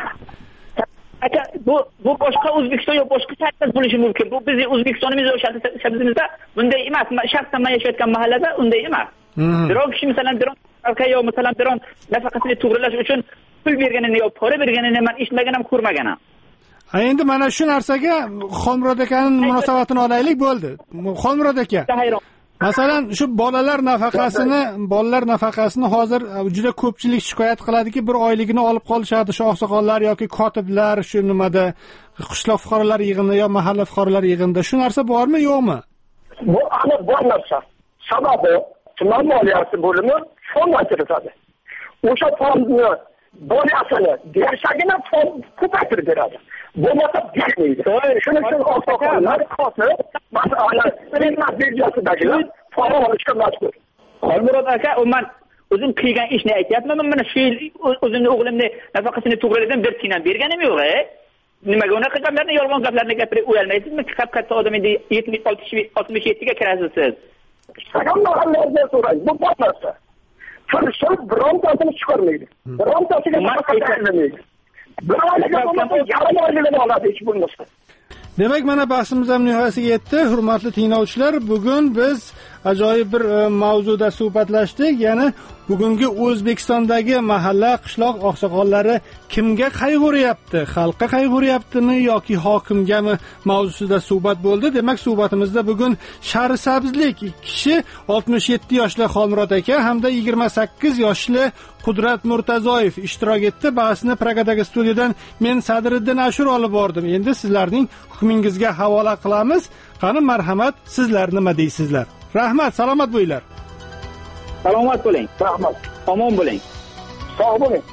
Aka, bu bu boshqa O'zbekiston yo'q, boshqa shaharda bo'lishi mumkin. Bu bizning O'zbekistonimiz yo'q, shaharimizda bunday emas. Shaxsan men yashayotgan mahallada unday emas. Biroq kishi masalan biron aka yo masalan biron nafaqasini to'g'rilash uchun pul berganini yo pora berganini men eshitmagan ham ko'rmagan ham. Ha, endi mana shu narsaga Xolmurod akaning munosabatini olaylik bo'ldi. Xolmurod aka. Masalan, shu bolalar nafaqasini, bolalar nafaqasini hozir juda ko'pchilik shikoyat qiladiki, bir oyligini olib qolishadi shu oqsoqollar yoki kotiblar shu nimada qishloq fuqarolar yig'ini yo mahalla fuqarolar yig'inida. Shu narsa bormi, yo'qmi? Bu aniq bor narsa. Sababi tuman moliyasi bo'limi fond ajratadi. O'sha fondni bonusini berishagina fond ko'paytirib beradi. Bo'lmasa bermaydi. Shuning uchun oqsoqollar kotib, masalan, premyat birjasidagilar fond olishga majbur. Xolmurod aka, men o'zim qilgan ishni aytyapman. Men mana shu yil o'zimning o'g'limni nafaqasini to'g'riladim, bir tiyin berganim yo'q. Nimaga unaqa gaplarni, yolg'on gaplarni gapirib o'yalmaysizmi? Qap katta odam endi yetmish oltmish yettiga kirasiz siz. Sag'am mahallalarda so'rang, bu bo'lmasa. Turishib birontasini chiqarmaydi. Birontasiga nafaqa berilmaydi. Birontasiga yarim oyligini oladi hech bo'lmasa. Demak, mana bahsimiz ham nihoyasiga yetdi. Hurmatli tinglovchilar, bugun biz ajoyib bir mavzuda suhbatlashdik. Ya'ni bugungi O'zbekistondagi mahalla, qishloq oqsoqollari kimga qayg'uryapti? Xalqqa qayg'uryaptimi yoki hokimgami mavzusida suhbat bo'ldi. Demak, suhbatimizda bugun Sharisabzlik kishi oltmish yetti yoshli Xolmurod aka hamda yigirma sakkiz yoshli Qudrat Murtazoyev ishtirok etdi. Bahsni Pragadagi studiyadan men Sadriddin Ashur olib bordim. Endi sizlarning hukmingizga havola qilamiz. Qani marhamat, sizlar nima deysizlar? Rahmat, salomat bo'linglar. Salomat bo'ling. Rahmat. Omon bo'ling. Sog' bo'ling.